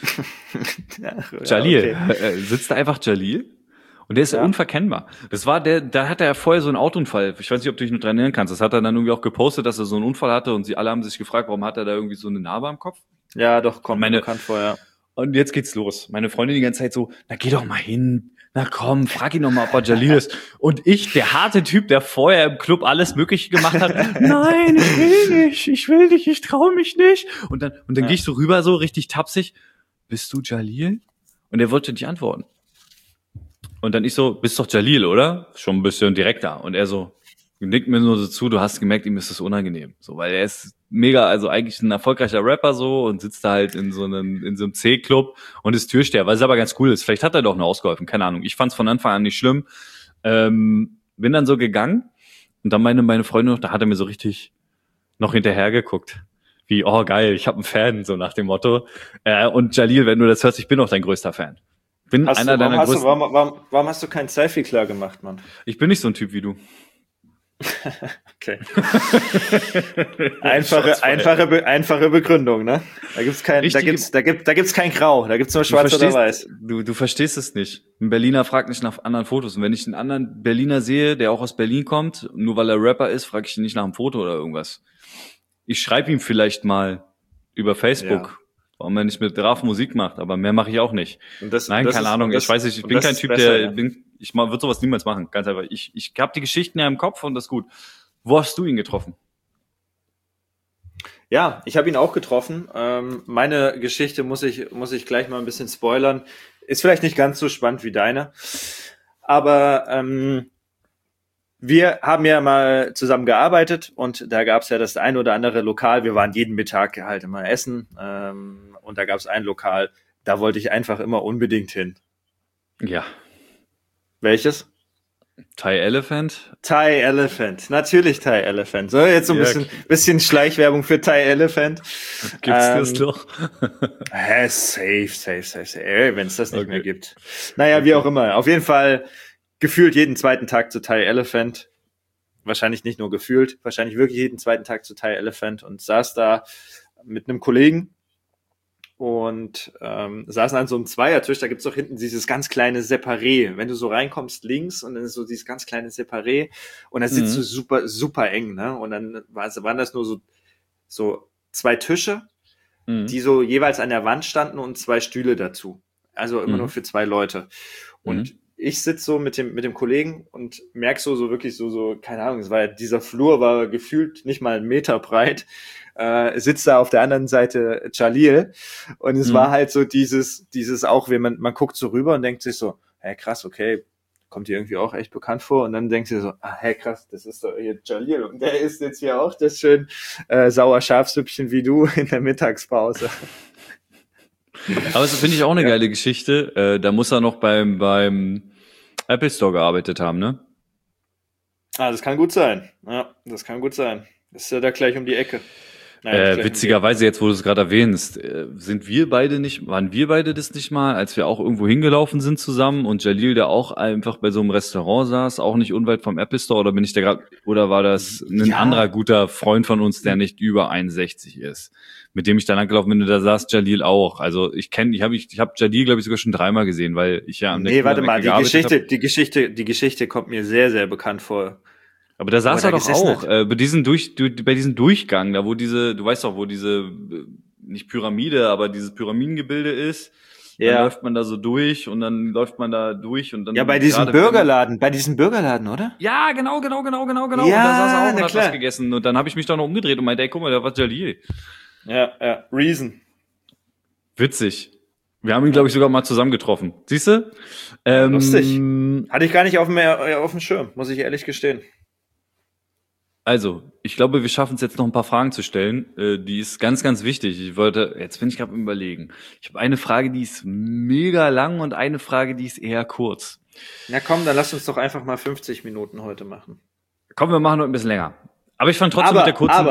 Jalil. Okay. Sitzt da einfach Jalil. Und der ist ja unverkennbar. Das war da hatte er vorher so einen Autounfall. Ich weiß nicht, ob du dich noch dran erinnern kannst. Das hat er dann irgendwie auch gepostet, dass er so einen Unfall hatte und sie alle haben sich gefragt, warum hat er da irgendwie so eine Narbe am Kopf? Ja, doch, kommt mir bekannt vor, ja. Und jetzt geht's los. Meine Freundin die ganze Zeit so, na geh doch mal hin. Na komm, frag ihn doch mal, ob er Jalil ist. Und ich, der harte Typ, der vorher im Club alles Mögliche gemacht hat, nein, ich will nicht, ich traue mich nicht. Und dann gehe ich so rüber, so richtig tapsig, bist du Jalil? Und er wollte nicht antworten. Und dann ich so, bist doch Jalil, oder? Schon ein bisschen direkter. Und er so, nickt mir nur so zu, du hast gemerkt, ihm ist das unangenehm. So, weil er ist mega, also eigentlich ein erfolgreicher Rapper so und sitzt da halt in so einem C-Club und ist Türsteher, weil es aber ganz cool ist. Vielleicht hat er doch nur ausgeholfen, keine Ahnung. Ich fand's von Anfang an nicht schlimm. Bin dann so gegangen und dann meine Freundin noch, da hat er mir so richtig noch hinterher geguckt. Wie, oh geil, ich habe einen Fan, so nach dem Motto. Und Jalil, wenn du das hörst, ich bin auch dein größter Fan. Warum hast du kein Selfie klar gemacht, Mann? Ich bin nicht so ein Typ wie du. Okay. Einfache Begründung, ne? Da gibt's kein Grau, da gibt's nur schwarz oder weiß. Du verstehst es nicht. Ein Berliner fragt nicht nach anderen Fotos. Und wenn ich einen anderen Berliner sehe, der auch aus Berlin kommt, nur weil er Rapper ist, frage ich ihn nicht nach einem Foto oder irgendwas. Ich schreibe ihm vielleicht mal über Facebook, warum er nicht mit Raf Musik macht, aber mehr mache ich auch nicht. Keine Ahnung, ich weiß nicht, ich bin kein Typ, ich würde sowas niemals machen, ganz einfach. Ich habe die Geschichten ja im Kopf und das ist gut. Wo hast du ihn getroffen? Ja, ich habe ihn auch getroffen. Meine Geschichte muss ich gleich mal ein bisschen spoilern. Ist vielleicht nicht ganz so spannend wie deine, aber wir haben ja mal zusammen gearbeitet und da gab es ja das ein oder andere Lokal. Wir waren jeden Mittag halt immer essen und da gab es ein Lokal, da wollte ich einfach immer unbedingt hin. Ja. Welches? Thai Elephant? Thai Elephant, natürlich Thai Elephant. So, jetzt so ein bisschen Schleichwerbung für Thai Elephant. Gibt's das doch? Safe. Wenn es das nicht mehr gibt. Naja, wie auch immer. Auf jeden Fall gefühlt jeden zweiten Tag zu Thai Elephant. Wahrscheinlich nicht nur gefühlt, wahrscheinlich wirklich jeden zweiten Tag zu Thai Elephant und saß da mit einem Kollegen und saßen an so einem Zweiertisch. Da gibt's doch hinten dieses ganz kleine Separé. Wenn du so reinkommst links und dann ist so dieses ganz kleine Separé und da sitzt du super, super eng, ne? Und dann waren das nur so 2 Tische, die so jeweils an der Wand standen und 2 Stühle dazu. Also immer nur für 2 Leute. Und ich sitze so mit dem Kollegen und merk so wirklich so, keine Ahnung, dieser Flur war gefühlt nicht mal 1 Meter breit, sitzt da auf der anderen Seite Jalil und es war halt so dieses auch, wenn man guckt so rüber und denkt sich so, hey krass, okay, kommt dir irgendwie auch echt bekannt vor und dann denkst du so, hey krass, das ist doch hier Jalil und der isst jetzt hier auch das schön sauer Schafsüppchen wie du in der Mittagspause. Aber das finde ich auch eine geile Geschichte. Da muss er noch beim Apple Store gearbeitet haben, ne? Ah, das kann gut sein. Ja, das kann gut sein. Das ist ja da gleich um die Ecke. Naja, witzigerweise, jetzt wo du es gerade erwähnst, waren wir beide das nicht mal, als wir auch irgendwo hingelaufen sind zusammen und Jalil da auch einfach bei so einem Restaurant saß, auch nicht unweit vom Apple Store, oder bin ich da gerade, oder war das ein anderer guter Freund von uns, der nicht über 61 ist, mit dem ich da langgelaufen bin, da saß Jalil auch. Also ich hab Jalil, glaube ich, sogar schon 3-mal gesehen, weil ich ja am nächsten warte mal, die Geschichte kommt mir sehr, sehr bekannt vor. Aber da saß er doch auch, bei diesem Durchgang, da wo du weißt doch, wo diese, nicht Pyramide, aber dieses Pyramidengebilde ist, dann läuft man da so durch und dann läuft man da durch und dann... Ja, bei diesem Burgerladen, oder? Ja, genau. Ja, und da saß er auch und hat was gegessen und dann habe ich mich da noch umgedreht und meinte, ey, guck mal, da war Jalil. Ja, Reason. Witzig. Wir haben ihn, glaube ich, sogar mal zusammen getroffen. Siehst du? Lustig. Hatte ich gar nicht auf dem Schirm, muss ich ehrlich gestehen. Also, ich glaube, wir schaffen es jetzt noch ein paar Fragen zu stellen. Die ist ganz, ganz wichtig. Jetzt bin ich gerade überlegen. Ich habe eine Frage, die ist mega lang und eine Frage, die ist eher kurz. Na komm, dann lass uns doch einfach mal 50 Minuten heute machen. Komm, wir machen heute ein bisschen länger. Aber ich fand trotzdem mit der kurzen...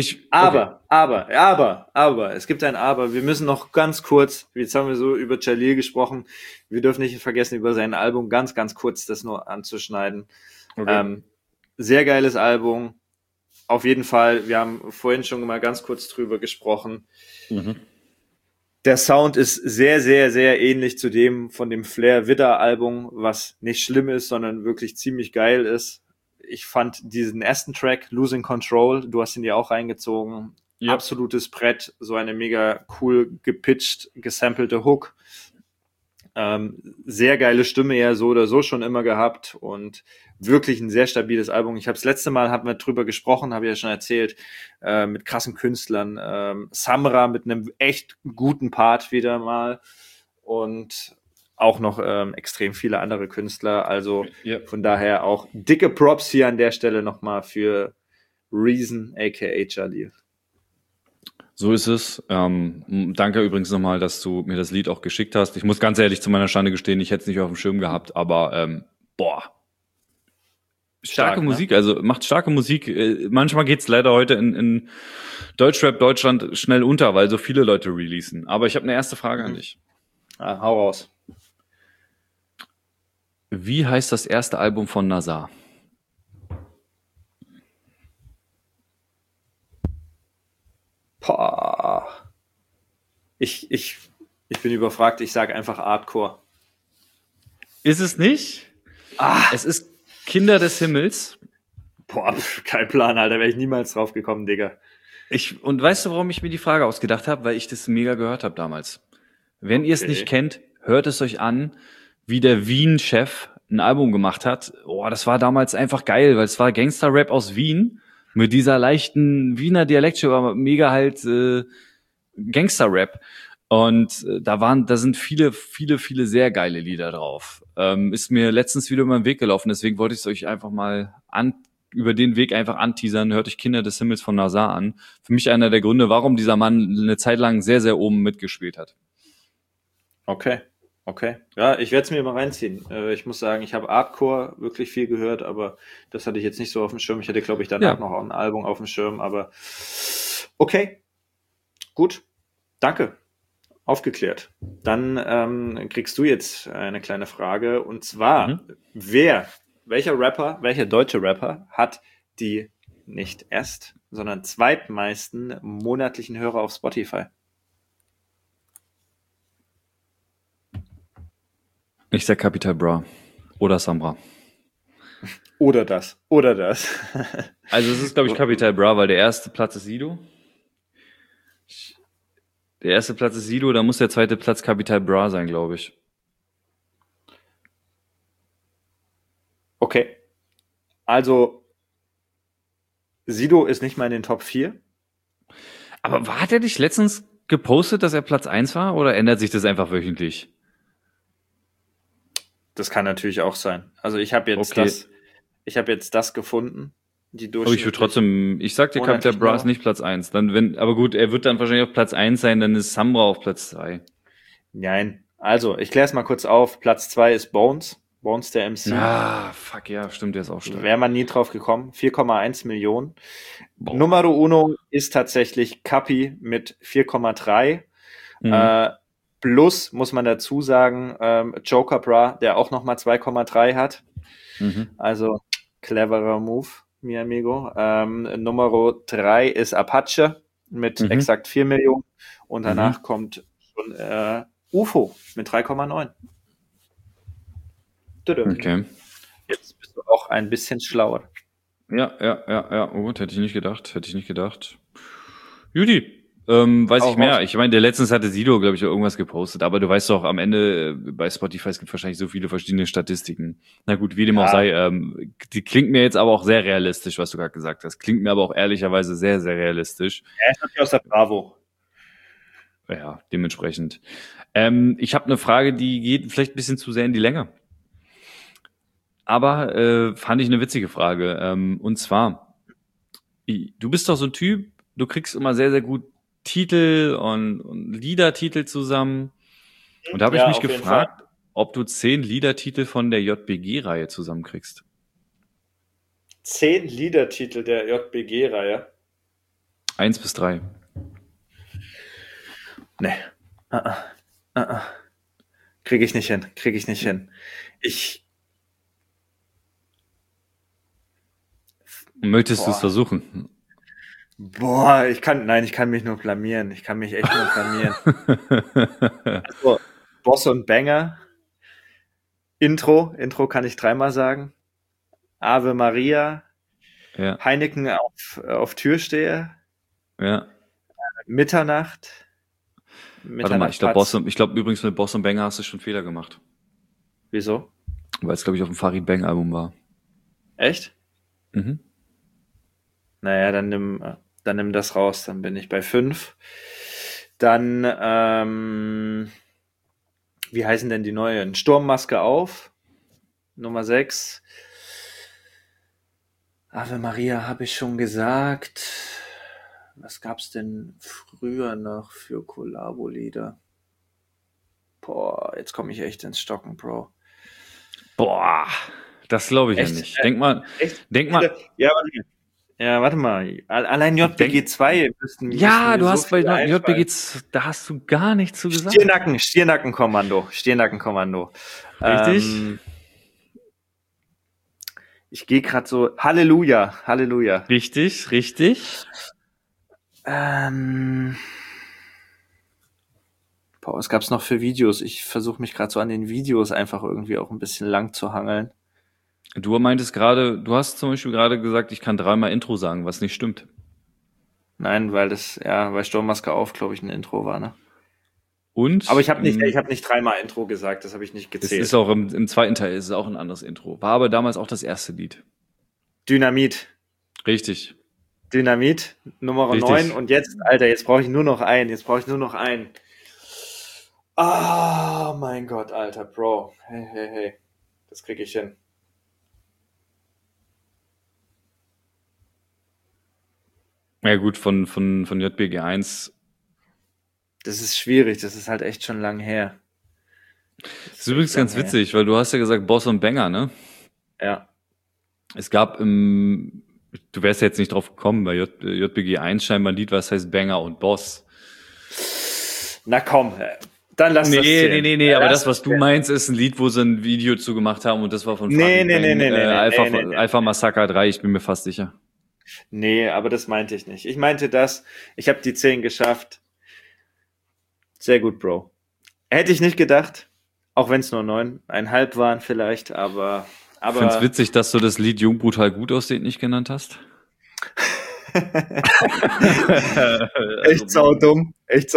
Aber, es gibt ein Aber. Wir müssen noch ganz kurz, jetzt haben wir so über Jalil gesprochen, wir dürfen nicht vergessen, über sein Album ganz, ganz kurz das nur anzuschneiden. Okay. Sehr geiles Album. Auf jeden Fall, wir haben vorhin schon mal ganz kurz drüber gesprochen. Der Sound ist sehr, sehr, sehr ähnlich zu dem von dem Flair Widder Album, was nicht schlimm ist, sondern wirklich ziemlich geil ist. Ich fand diesen ersten Track, Losing Control, du hast ihn ja auch reingezogen, absolutes Brett, so eine mega cool gepitcht, gesampelte Hook. Sehr geile Stimme ja so oder so schon immer gehabt und wirklich ein sehr stabiles Album. Ich habe das letzte Mal, haben wir drüber gesprochen, habe ich ja schon erzählt, mit krassen Künstlern. Samra mit einem echt guten Part wieder mal und auch noch extrem viele andere Künstler. Also von daher auch dicke Props hier an der Stelle nochmal für Reason, aka Jalil. So ist es. Danke übrigens nochmal, dass du mir das Lied auch geschickt hast. Ich muss ganz ehrlich zu meiner Schande gestehen, ich hätte es nicht auf dem Schirm gehabt, aber starke Musik, ne? Also macht starke Musik. Manchmal geht's leider heute in Deutschrap Deutschland schnell unter, weil so viele Leute releasen. Aber ich habe eine erste Frage an dich. Hau raus. Wie heißt das erste Album von Nazar? Ich bin überfragt, ich sage einfach Hardcore. Ist es nicht? Es ist Kinder des Himmels. Kein Plan, Alter, wäre ich niemals drauf gekommen, Digga. Und weißt du, warum ich mir die Frage ausgedacht habe? Weil ich das mega gehört habe damals. Wenn ihr es nicht kennt, hört es euch an, wie der Wien-Chef ein Album gemacht hat. Das war damals einfach geil, weil es war Gangster-Rap aus Wien mit dieser leichten Wiener Dialekt, aber mega halt Gangster-Rap. Und da sind viele, viele, viele sehr geile Lieder drauf. Ist mir letztens wieder über den Weg gelaufen, deswegen wollte ich es euch einfach mal über den Weg einfach anteasern. Hört euch Kinder des Himmels von Nazar an. Für mich einer der Gründe, warum dieser Mann eine Zeit lang sehr, sehr oben mitgespielt hat. Okay. Ja, ich werde es mir mal reinziehen. Ich muss sagen, ich habe Hardcore wirklich viel gehört, aber das hatte ich jetzt nicht so auf dem Schirm. Ich hatte, glaube ich, danach noch ein Album auf dem Schirm, aber okay. Gut. Danke. Aufgeklärt. Dann kriegst du jetzt eine kleine Frage und zwar, welcher deutsche Rapper hat die nicht sondern zweitmeisten monatlichen Hörer auf Spotify? Ich sag Capital Bra. Oder Samra. Oder das. Also es ist, glaube ich, Capital Bra, weil der erste Platz ist Sido. Da muss der zweite Platz Capital Bra sein, glaube ich. Okay. Also, Sido ist nicht mal in den Top 4. Aber hat er dich letztens gepostet, dass er Platz 1 war? Oder ändert sich das einfach wöchentlich? Das kann natürlich auch sein. Also ich habe jetzt Okay. das gefunden. Die Aber ich würde trotzdem, ich sag dir, Capital Bra ist nicht Platz 1. Aber gut, er wird dann wahrscheinlich auf Platz 1 sein, dann ist Samra auf Platz 2. Nein. Also, ich kläre es mal kurz auf. Platz 2 ist Bones. Bones, der MC. Fuck, ja, stimmt, der ist auch stark. Wäre man nie drauf gekommen. 4,1 Millionen. Boah. Numero uno ist tatsächlich Kapi mit 4,3. Plus, muss man dazu sagen, Joker Bra, der auch nochmal 2,3 hat. Also, cleverer Move, mi amigo. Numero 3 ist Apache mit exakt 4 Millionen. Und danach kommt schon UFO mit 3,9. Okay. Jetzt bist du auch ein bisschen schlauer. Ja. Oh, gut, hätte ich nicht gedacht. Judy, weiß Auch ich mehr. raus. Ich meine, der letztens hatte Sido, glaube ich, irgendwas gepostet. Aber du weißt doch, am Ende bei Spotify, es gibt wahrscheinlich so viele verschiedene Statistiken. Na gut, wie dem auch sei. Die klingt mir jetzt aber auch sehr realistisch, was du gerade gesagt hast. Klingt mir aber auch ehrlicherweise sehr, sehr realistisch. Er ist natürlich aus der Bravo. Ja, dementsprechend. Ich habe eine Frage, die geht vielleicht ein bisschen zu sehr in die Länge. Aber fand ich eine witzige Frage. Und zwar, du bist doch so ein Typ, du kriegst immer sehr, sehr gut Titel und Liedertitel zusammen. Und da habe ich Ja, mich auf jeden gefragt, ob du 10 Liedertitel von der JBG-Reihe zusammenkriegst. 10 Liedertitel der JBG-Reihe. 1 bis 3. Nee. Krieg ich nicht hin. Möchtest du es versuchen? Boah, ich kann mich nur blamieren. Ich kann mich echt nur blamieren. Also, Boss und Banger. Intro kann ich 3-mal sagen. Ave Maria. Ja, Heineken auf Türsteher. ja. Mitternacht. Warte mal, ich glaube übrigens mit Boss und Banger hast du schon Fehler gemacht. Wieso? Weil es, glaube ich, auf dem Farid Bang Album war. Echt? Mhm. Naja, dann nimm das raus. Dann bin ich bei 5. Dann, wie heißen denn die neuen? Sturmmaske auf. Nummer 6. Ave Maria habe ich schon gesagt. Was gab's denn früher noch für Kollabo-Lieder? Boah, jetzt komme ich echt ins Stocken, Bro. Boah, das glaube ich Echt? ja nicht. Denk mal. Ja, warte mal. Allein JBG 2 müssten Ja, mir du so hast bei viele einfallen. JBG, da hast du gar nichts zu gesagt. Stirnackenkommando. Richtig? Ich gehe gerade so, Halleluja. Richtig. Was gab's noch für Videos? Ich versuche mich gerade so an den Videos einfach irgendwie auch ein bisschen lang zu hangeln. Du hast zum Beispiel gerade gesagt, ich kann 3-mal Intro sagen, was nicht stimmt. Nein, weil Sturmmaske auf, glaube ich, ein Intro war, ne? Und? Aber ich habe nicht 3-mal Intro gesagt, das habe ich nicht Es gezählt. ist auch im zweiten Teil ist es auch ein anderes Intro. War aber damals auch das erste Lied. Dynamit, Nummer Richtig. 9. Und jetzt, Alter, jetzt brauche ich nur noch einen. Ah, mein Gott, Alter, Bro. Hey. Das kriege ich hin. Ja gut, von JBG 1. Das ist schwierig, das ist halt echt schon lang her. Das ist übrigens ganz witzig, weil du hast ja gesagt Boss und Banger, ne? Ja. Es gab du wärst ja jetzt nicht drauf gekommen, bei JBG 1 scheinbar ein Lied, was heißt Banger und Boss. Na komm, dann lass das zählen. Nee, aber das, was du meinst, ist ein Lied, wo sie ein Video zu gemacht haben und das war von Farid Bang, Alpha Massaker 3, ich bin mir fast sicher. Nee, aber das meinte ich nicht. Ich meinte ich habe die 10 geschafft. Sehr gut, Bro. Hätte ich nicht gedacht, Auch wenn es nur 9,5 waren vielleicht, aber Ich finde es witzig, dass du das Lied Jung, brutal, gut aussehend nicht genannt hast. echt saudumm.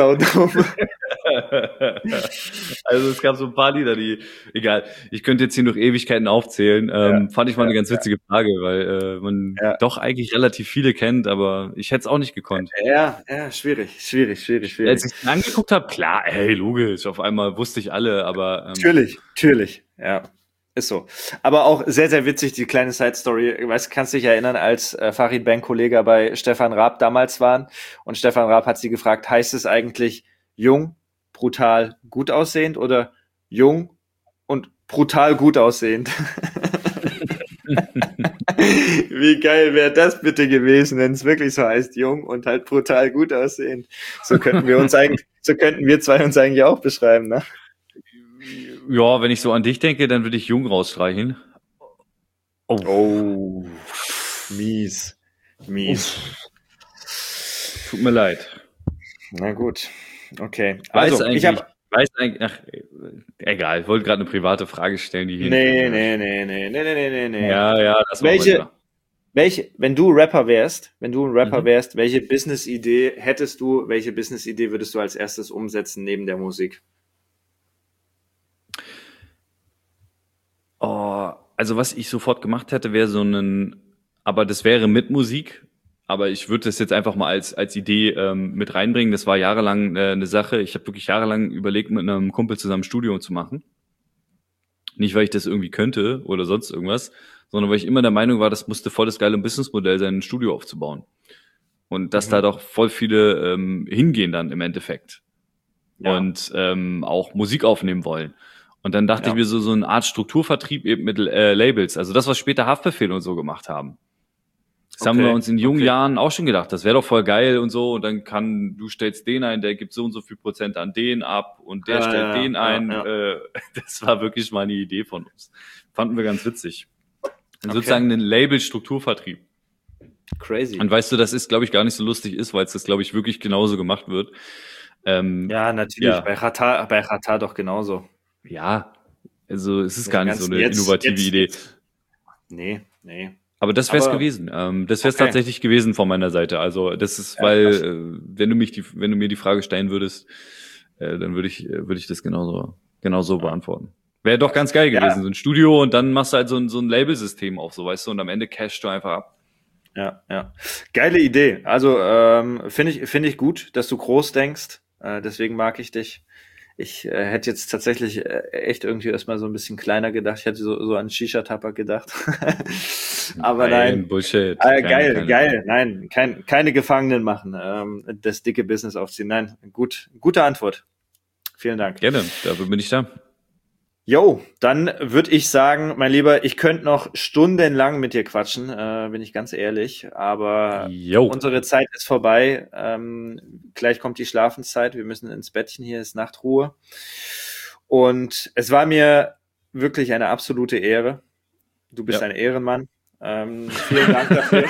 Also es gab so ein paar Lieder, die, egal, ich könnte jetzt hier noch Ewigkeiten aufzählen. Fand ich mal eine ganz witzige Frage, weil man doch eigentlich relativ viele kennt, aber ich hätte es auch nicht gekonnt. Ja, schwierig. Als ich es angeguckt habe, klar, hey, logisch, auf einmal wusste ich alle, aber Natürlich, ja. Ist so. Aber auch sehr, sehr witzig, die kleine Side-Story. Kannst dich erinnern, als Farid Bang-Kollege bei Stefan Raab damals waren und Stefan Raab hat sie gefragt, heißt es eigentlich jung, brutal, gut aussehend oder jung und brutal gut aussehend? Wie geil wäre das bitte gewesen, wenn es wirklich so heißt, jung und halt brutal gut aussehend. So könnten wir zwei uns eigentlich auch beschreiben, ne? Ja, wenn ich so an dich denke, dann würde ich jung rausstreichen. Oh, mies. Tut mir leid. Na gut, okay. Weiß eigentlich, egal, ich wollte gerade eine private Frage stellen, die hier. Nee. Ja, das war wenn du ein Rapper wärst, welche Business-Idee hättest du, welche Business-Idee würdest du als erstes umsetzen neben der Musik? Oh, also was ich sofort gemacht hätte, wäre aber das wäre mit Musik, aber ich würde das jetzt einfach mal als Idee mit reinbringen. Das war jahrelang eine Sache. Ich habe wirklich jahrelang überlegt, mit einem Kumpel zusammen Studio zu machen. Nicht, weil ich das irgendwie könnte oder sonst irgendwas, sondern weil ich immer der Meinung war, das musste voll das geile Businessmodell sein, ein Studio aufzubauen. Und dass da doch voll viele hingehen dann im Endeffekt. Ja. Und auch Musik aufnehmen wollen. Und dann dachte ich mir so eine Art Strukturvertrieb eben mit Labels. Also das, was später Haftbefehl und so gemacht haben. Das haben wir uns in jungen Jahren auch schon gedacht. Das wäre doch voll geil und so. Und dann du stellst den ein, der gibt so und so viel Prozent an den ab und der stellt den ein. Das war wirklich mal eine Idee von uns. Fanden wir ganz witzig. Sozusagen einen Label-Strukturvertrieb. Crazy. Und weißt du, das ist, glaube ich, gar nicht so lustig ist, weil es das, glaube ich, wirklich genauso gemacht wird. Ja, natürlich. Ja. Bei Ratar doch genauso. Ja, also es ist gar nicht so eine innovative Idee. Nee. Aber das wäre es gewesen. Das wäre es tatsächlich gewesen von meiner Seite. Also das ist, weil wenn du mir die Frage stellen würdest, dann würde ich das genauso beantworten. Wäre doch ganz geil gewesen, so ein Studio und dann machst du halt so ein Labelsystem auf, so weißt du, und am Ende cashst du einfach ab. Ja. Geile Idee. Also finde ich gut, dass du groß denkst. Deswegen mag ich dich. Ich hätte jetzt tatsächlich echt irgendwie erstmal so ein bisschen kleiner gedacht. Ich hätte so an Shisha-Tapper gedacht. Aber nein. Bullshit. Geil. Nein, keine Gefangenen machen. Das dicke Business aufziehen. Nein, gute Antwort. Vielen Dank. Gerne, dafür bin ich da. Jo, dann würde ich sagen, mein Lieber, ich könnte noch stundenlang mit dir quatschen, bin ich ganz ehrlich, aber unsere Zeit ist vorbei. Gleich kommt die Schlafenszeit, wir müssen ins Bettchen, hier ist Nachtruhe. Und es war mir wirklich eine absolute Ehre. Du bist ein Ehrenmann. Vielen Dank dafür.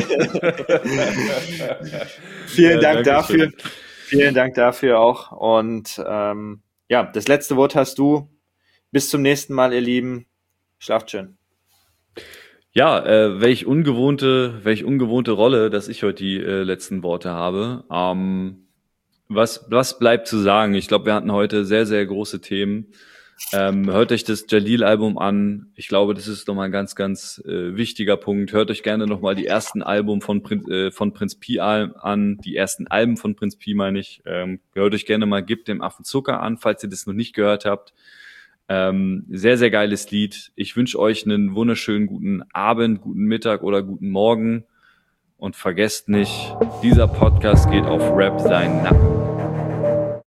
Vielen Dank dafür auch. Und das letzte Wort hast du. Bis zum nächsten Mal, ihr Lieben. Schlaft schön. Ja, welch ungewohnte Rolle, dass ich heute die letzten Worte habe. Was bleibt zu sagen? Ich glaube, wir hatten heute sehr, sehr große Themen. Hört euch das Jalil-Album an. Ich glaube, das ist nochmal ein ganz, ganz wichtiger Punkt. Hört euch gerne nochmal die ersten Alben von Prinz Pi an. Die ersten Alben von Prinz Pi meine ich. Hört euch gerne mal Gib dem Affen Zucker an, falls ihr das noch nicht gehört habt. Sehr, sehr geiles Lied. Ich wünsche euch einen wunderschönen guten Abend, guten Mittag oder guten Morgen. Und vergesst nicht, dieser Podcast geht auf Rap seinen Nacken.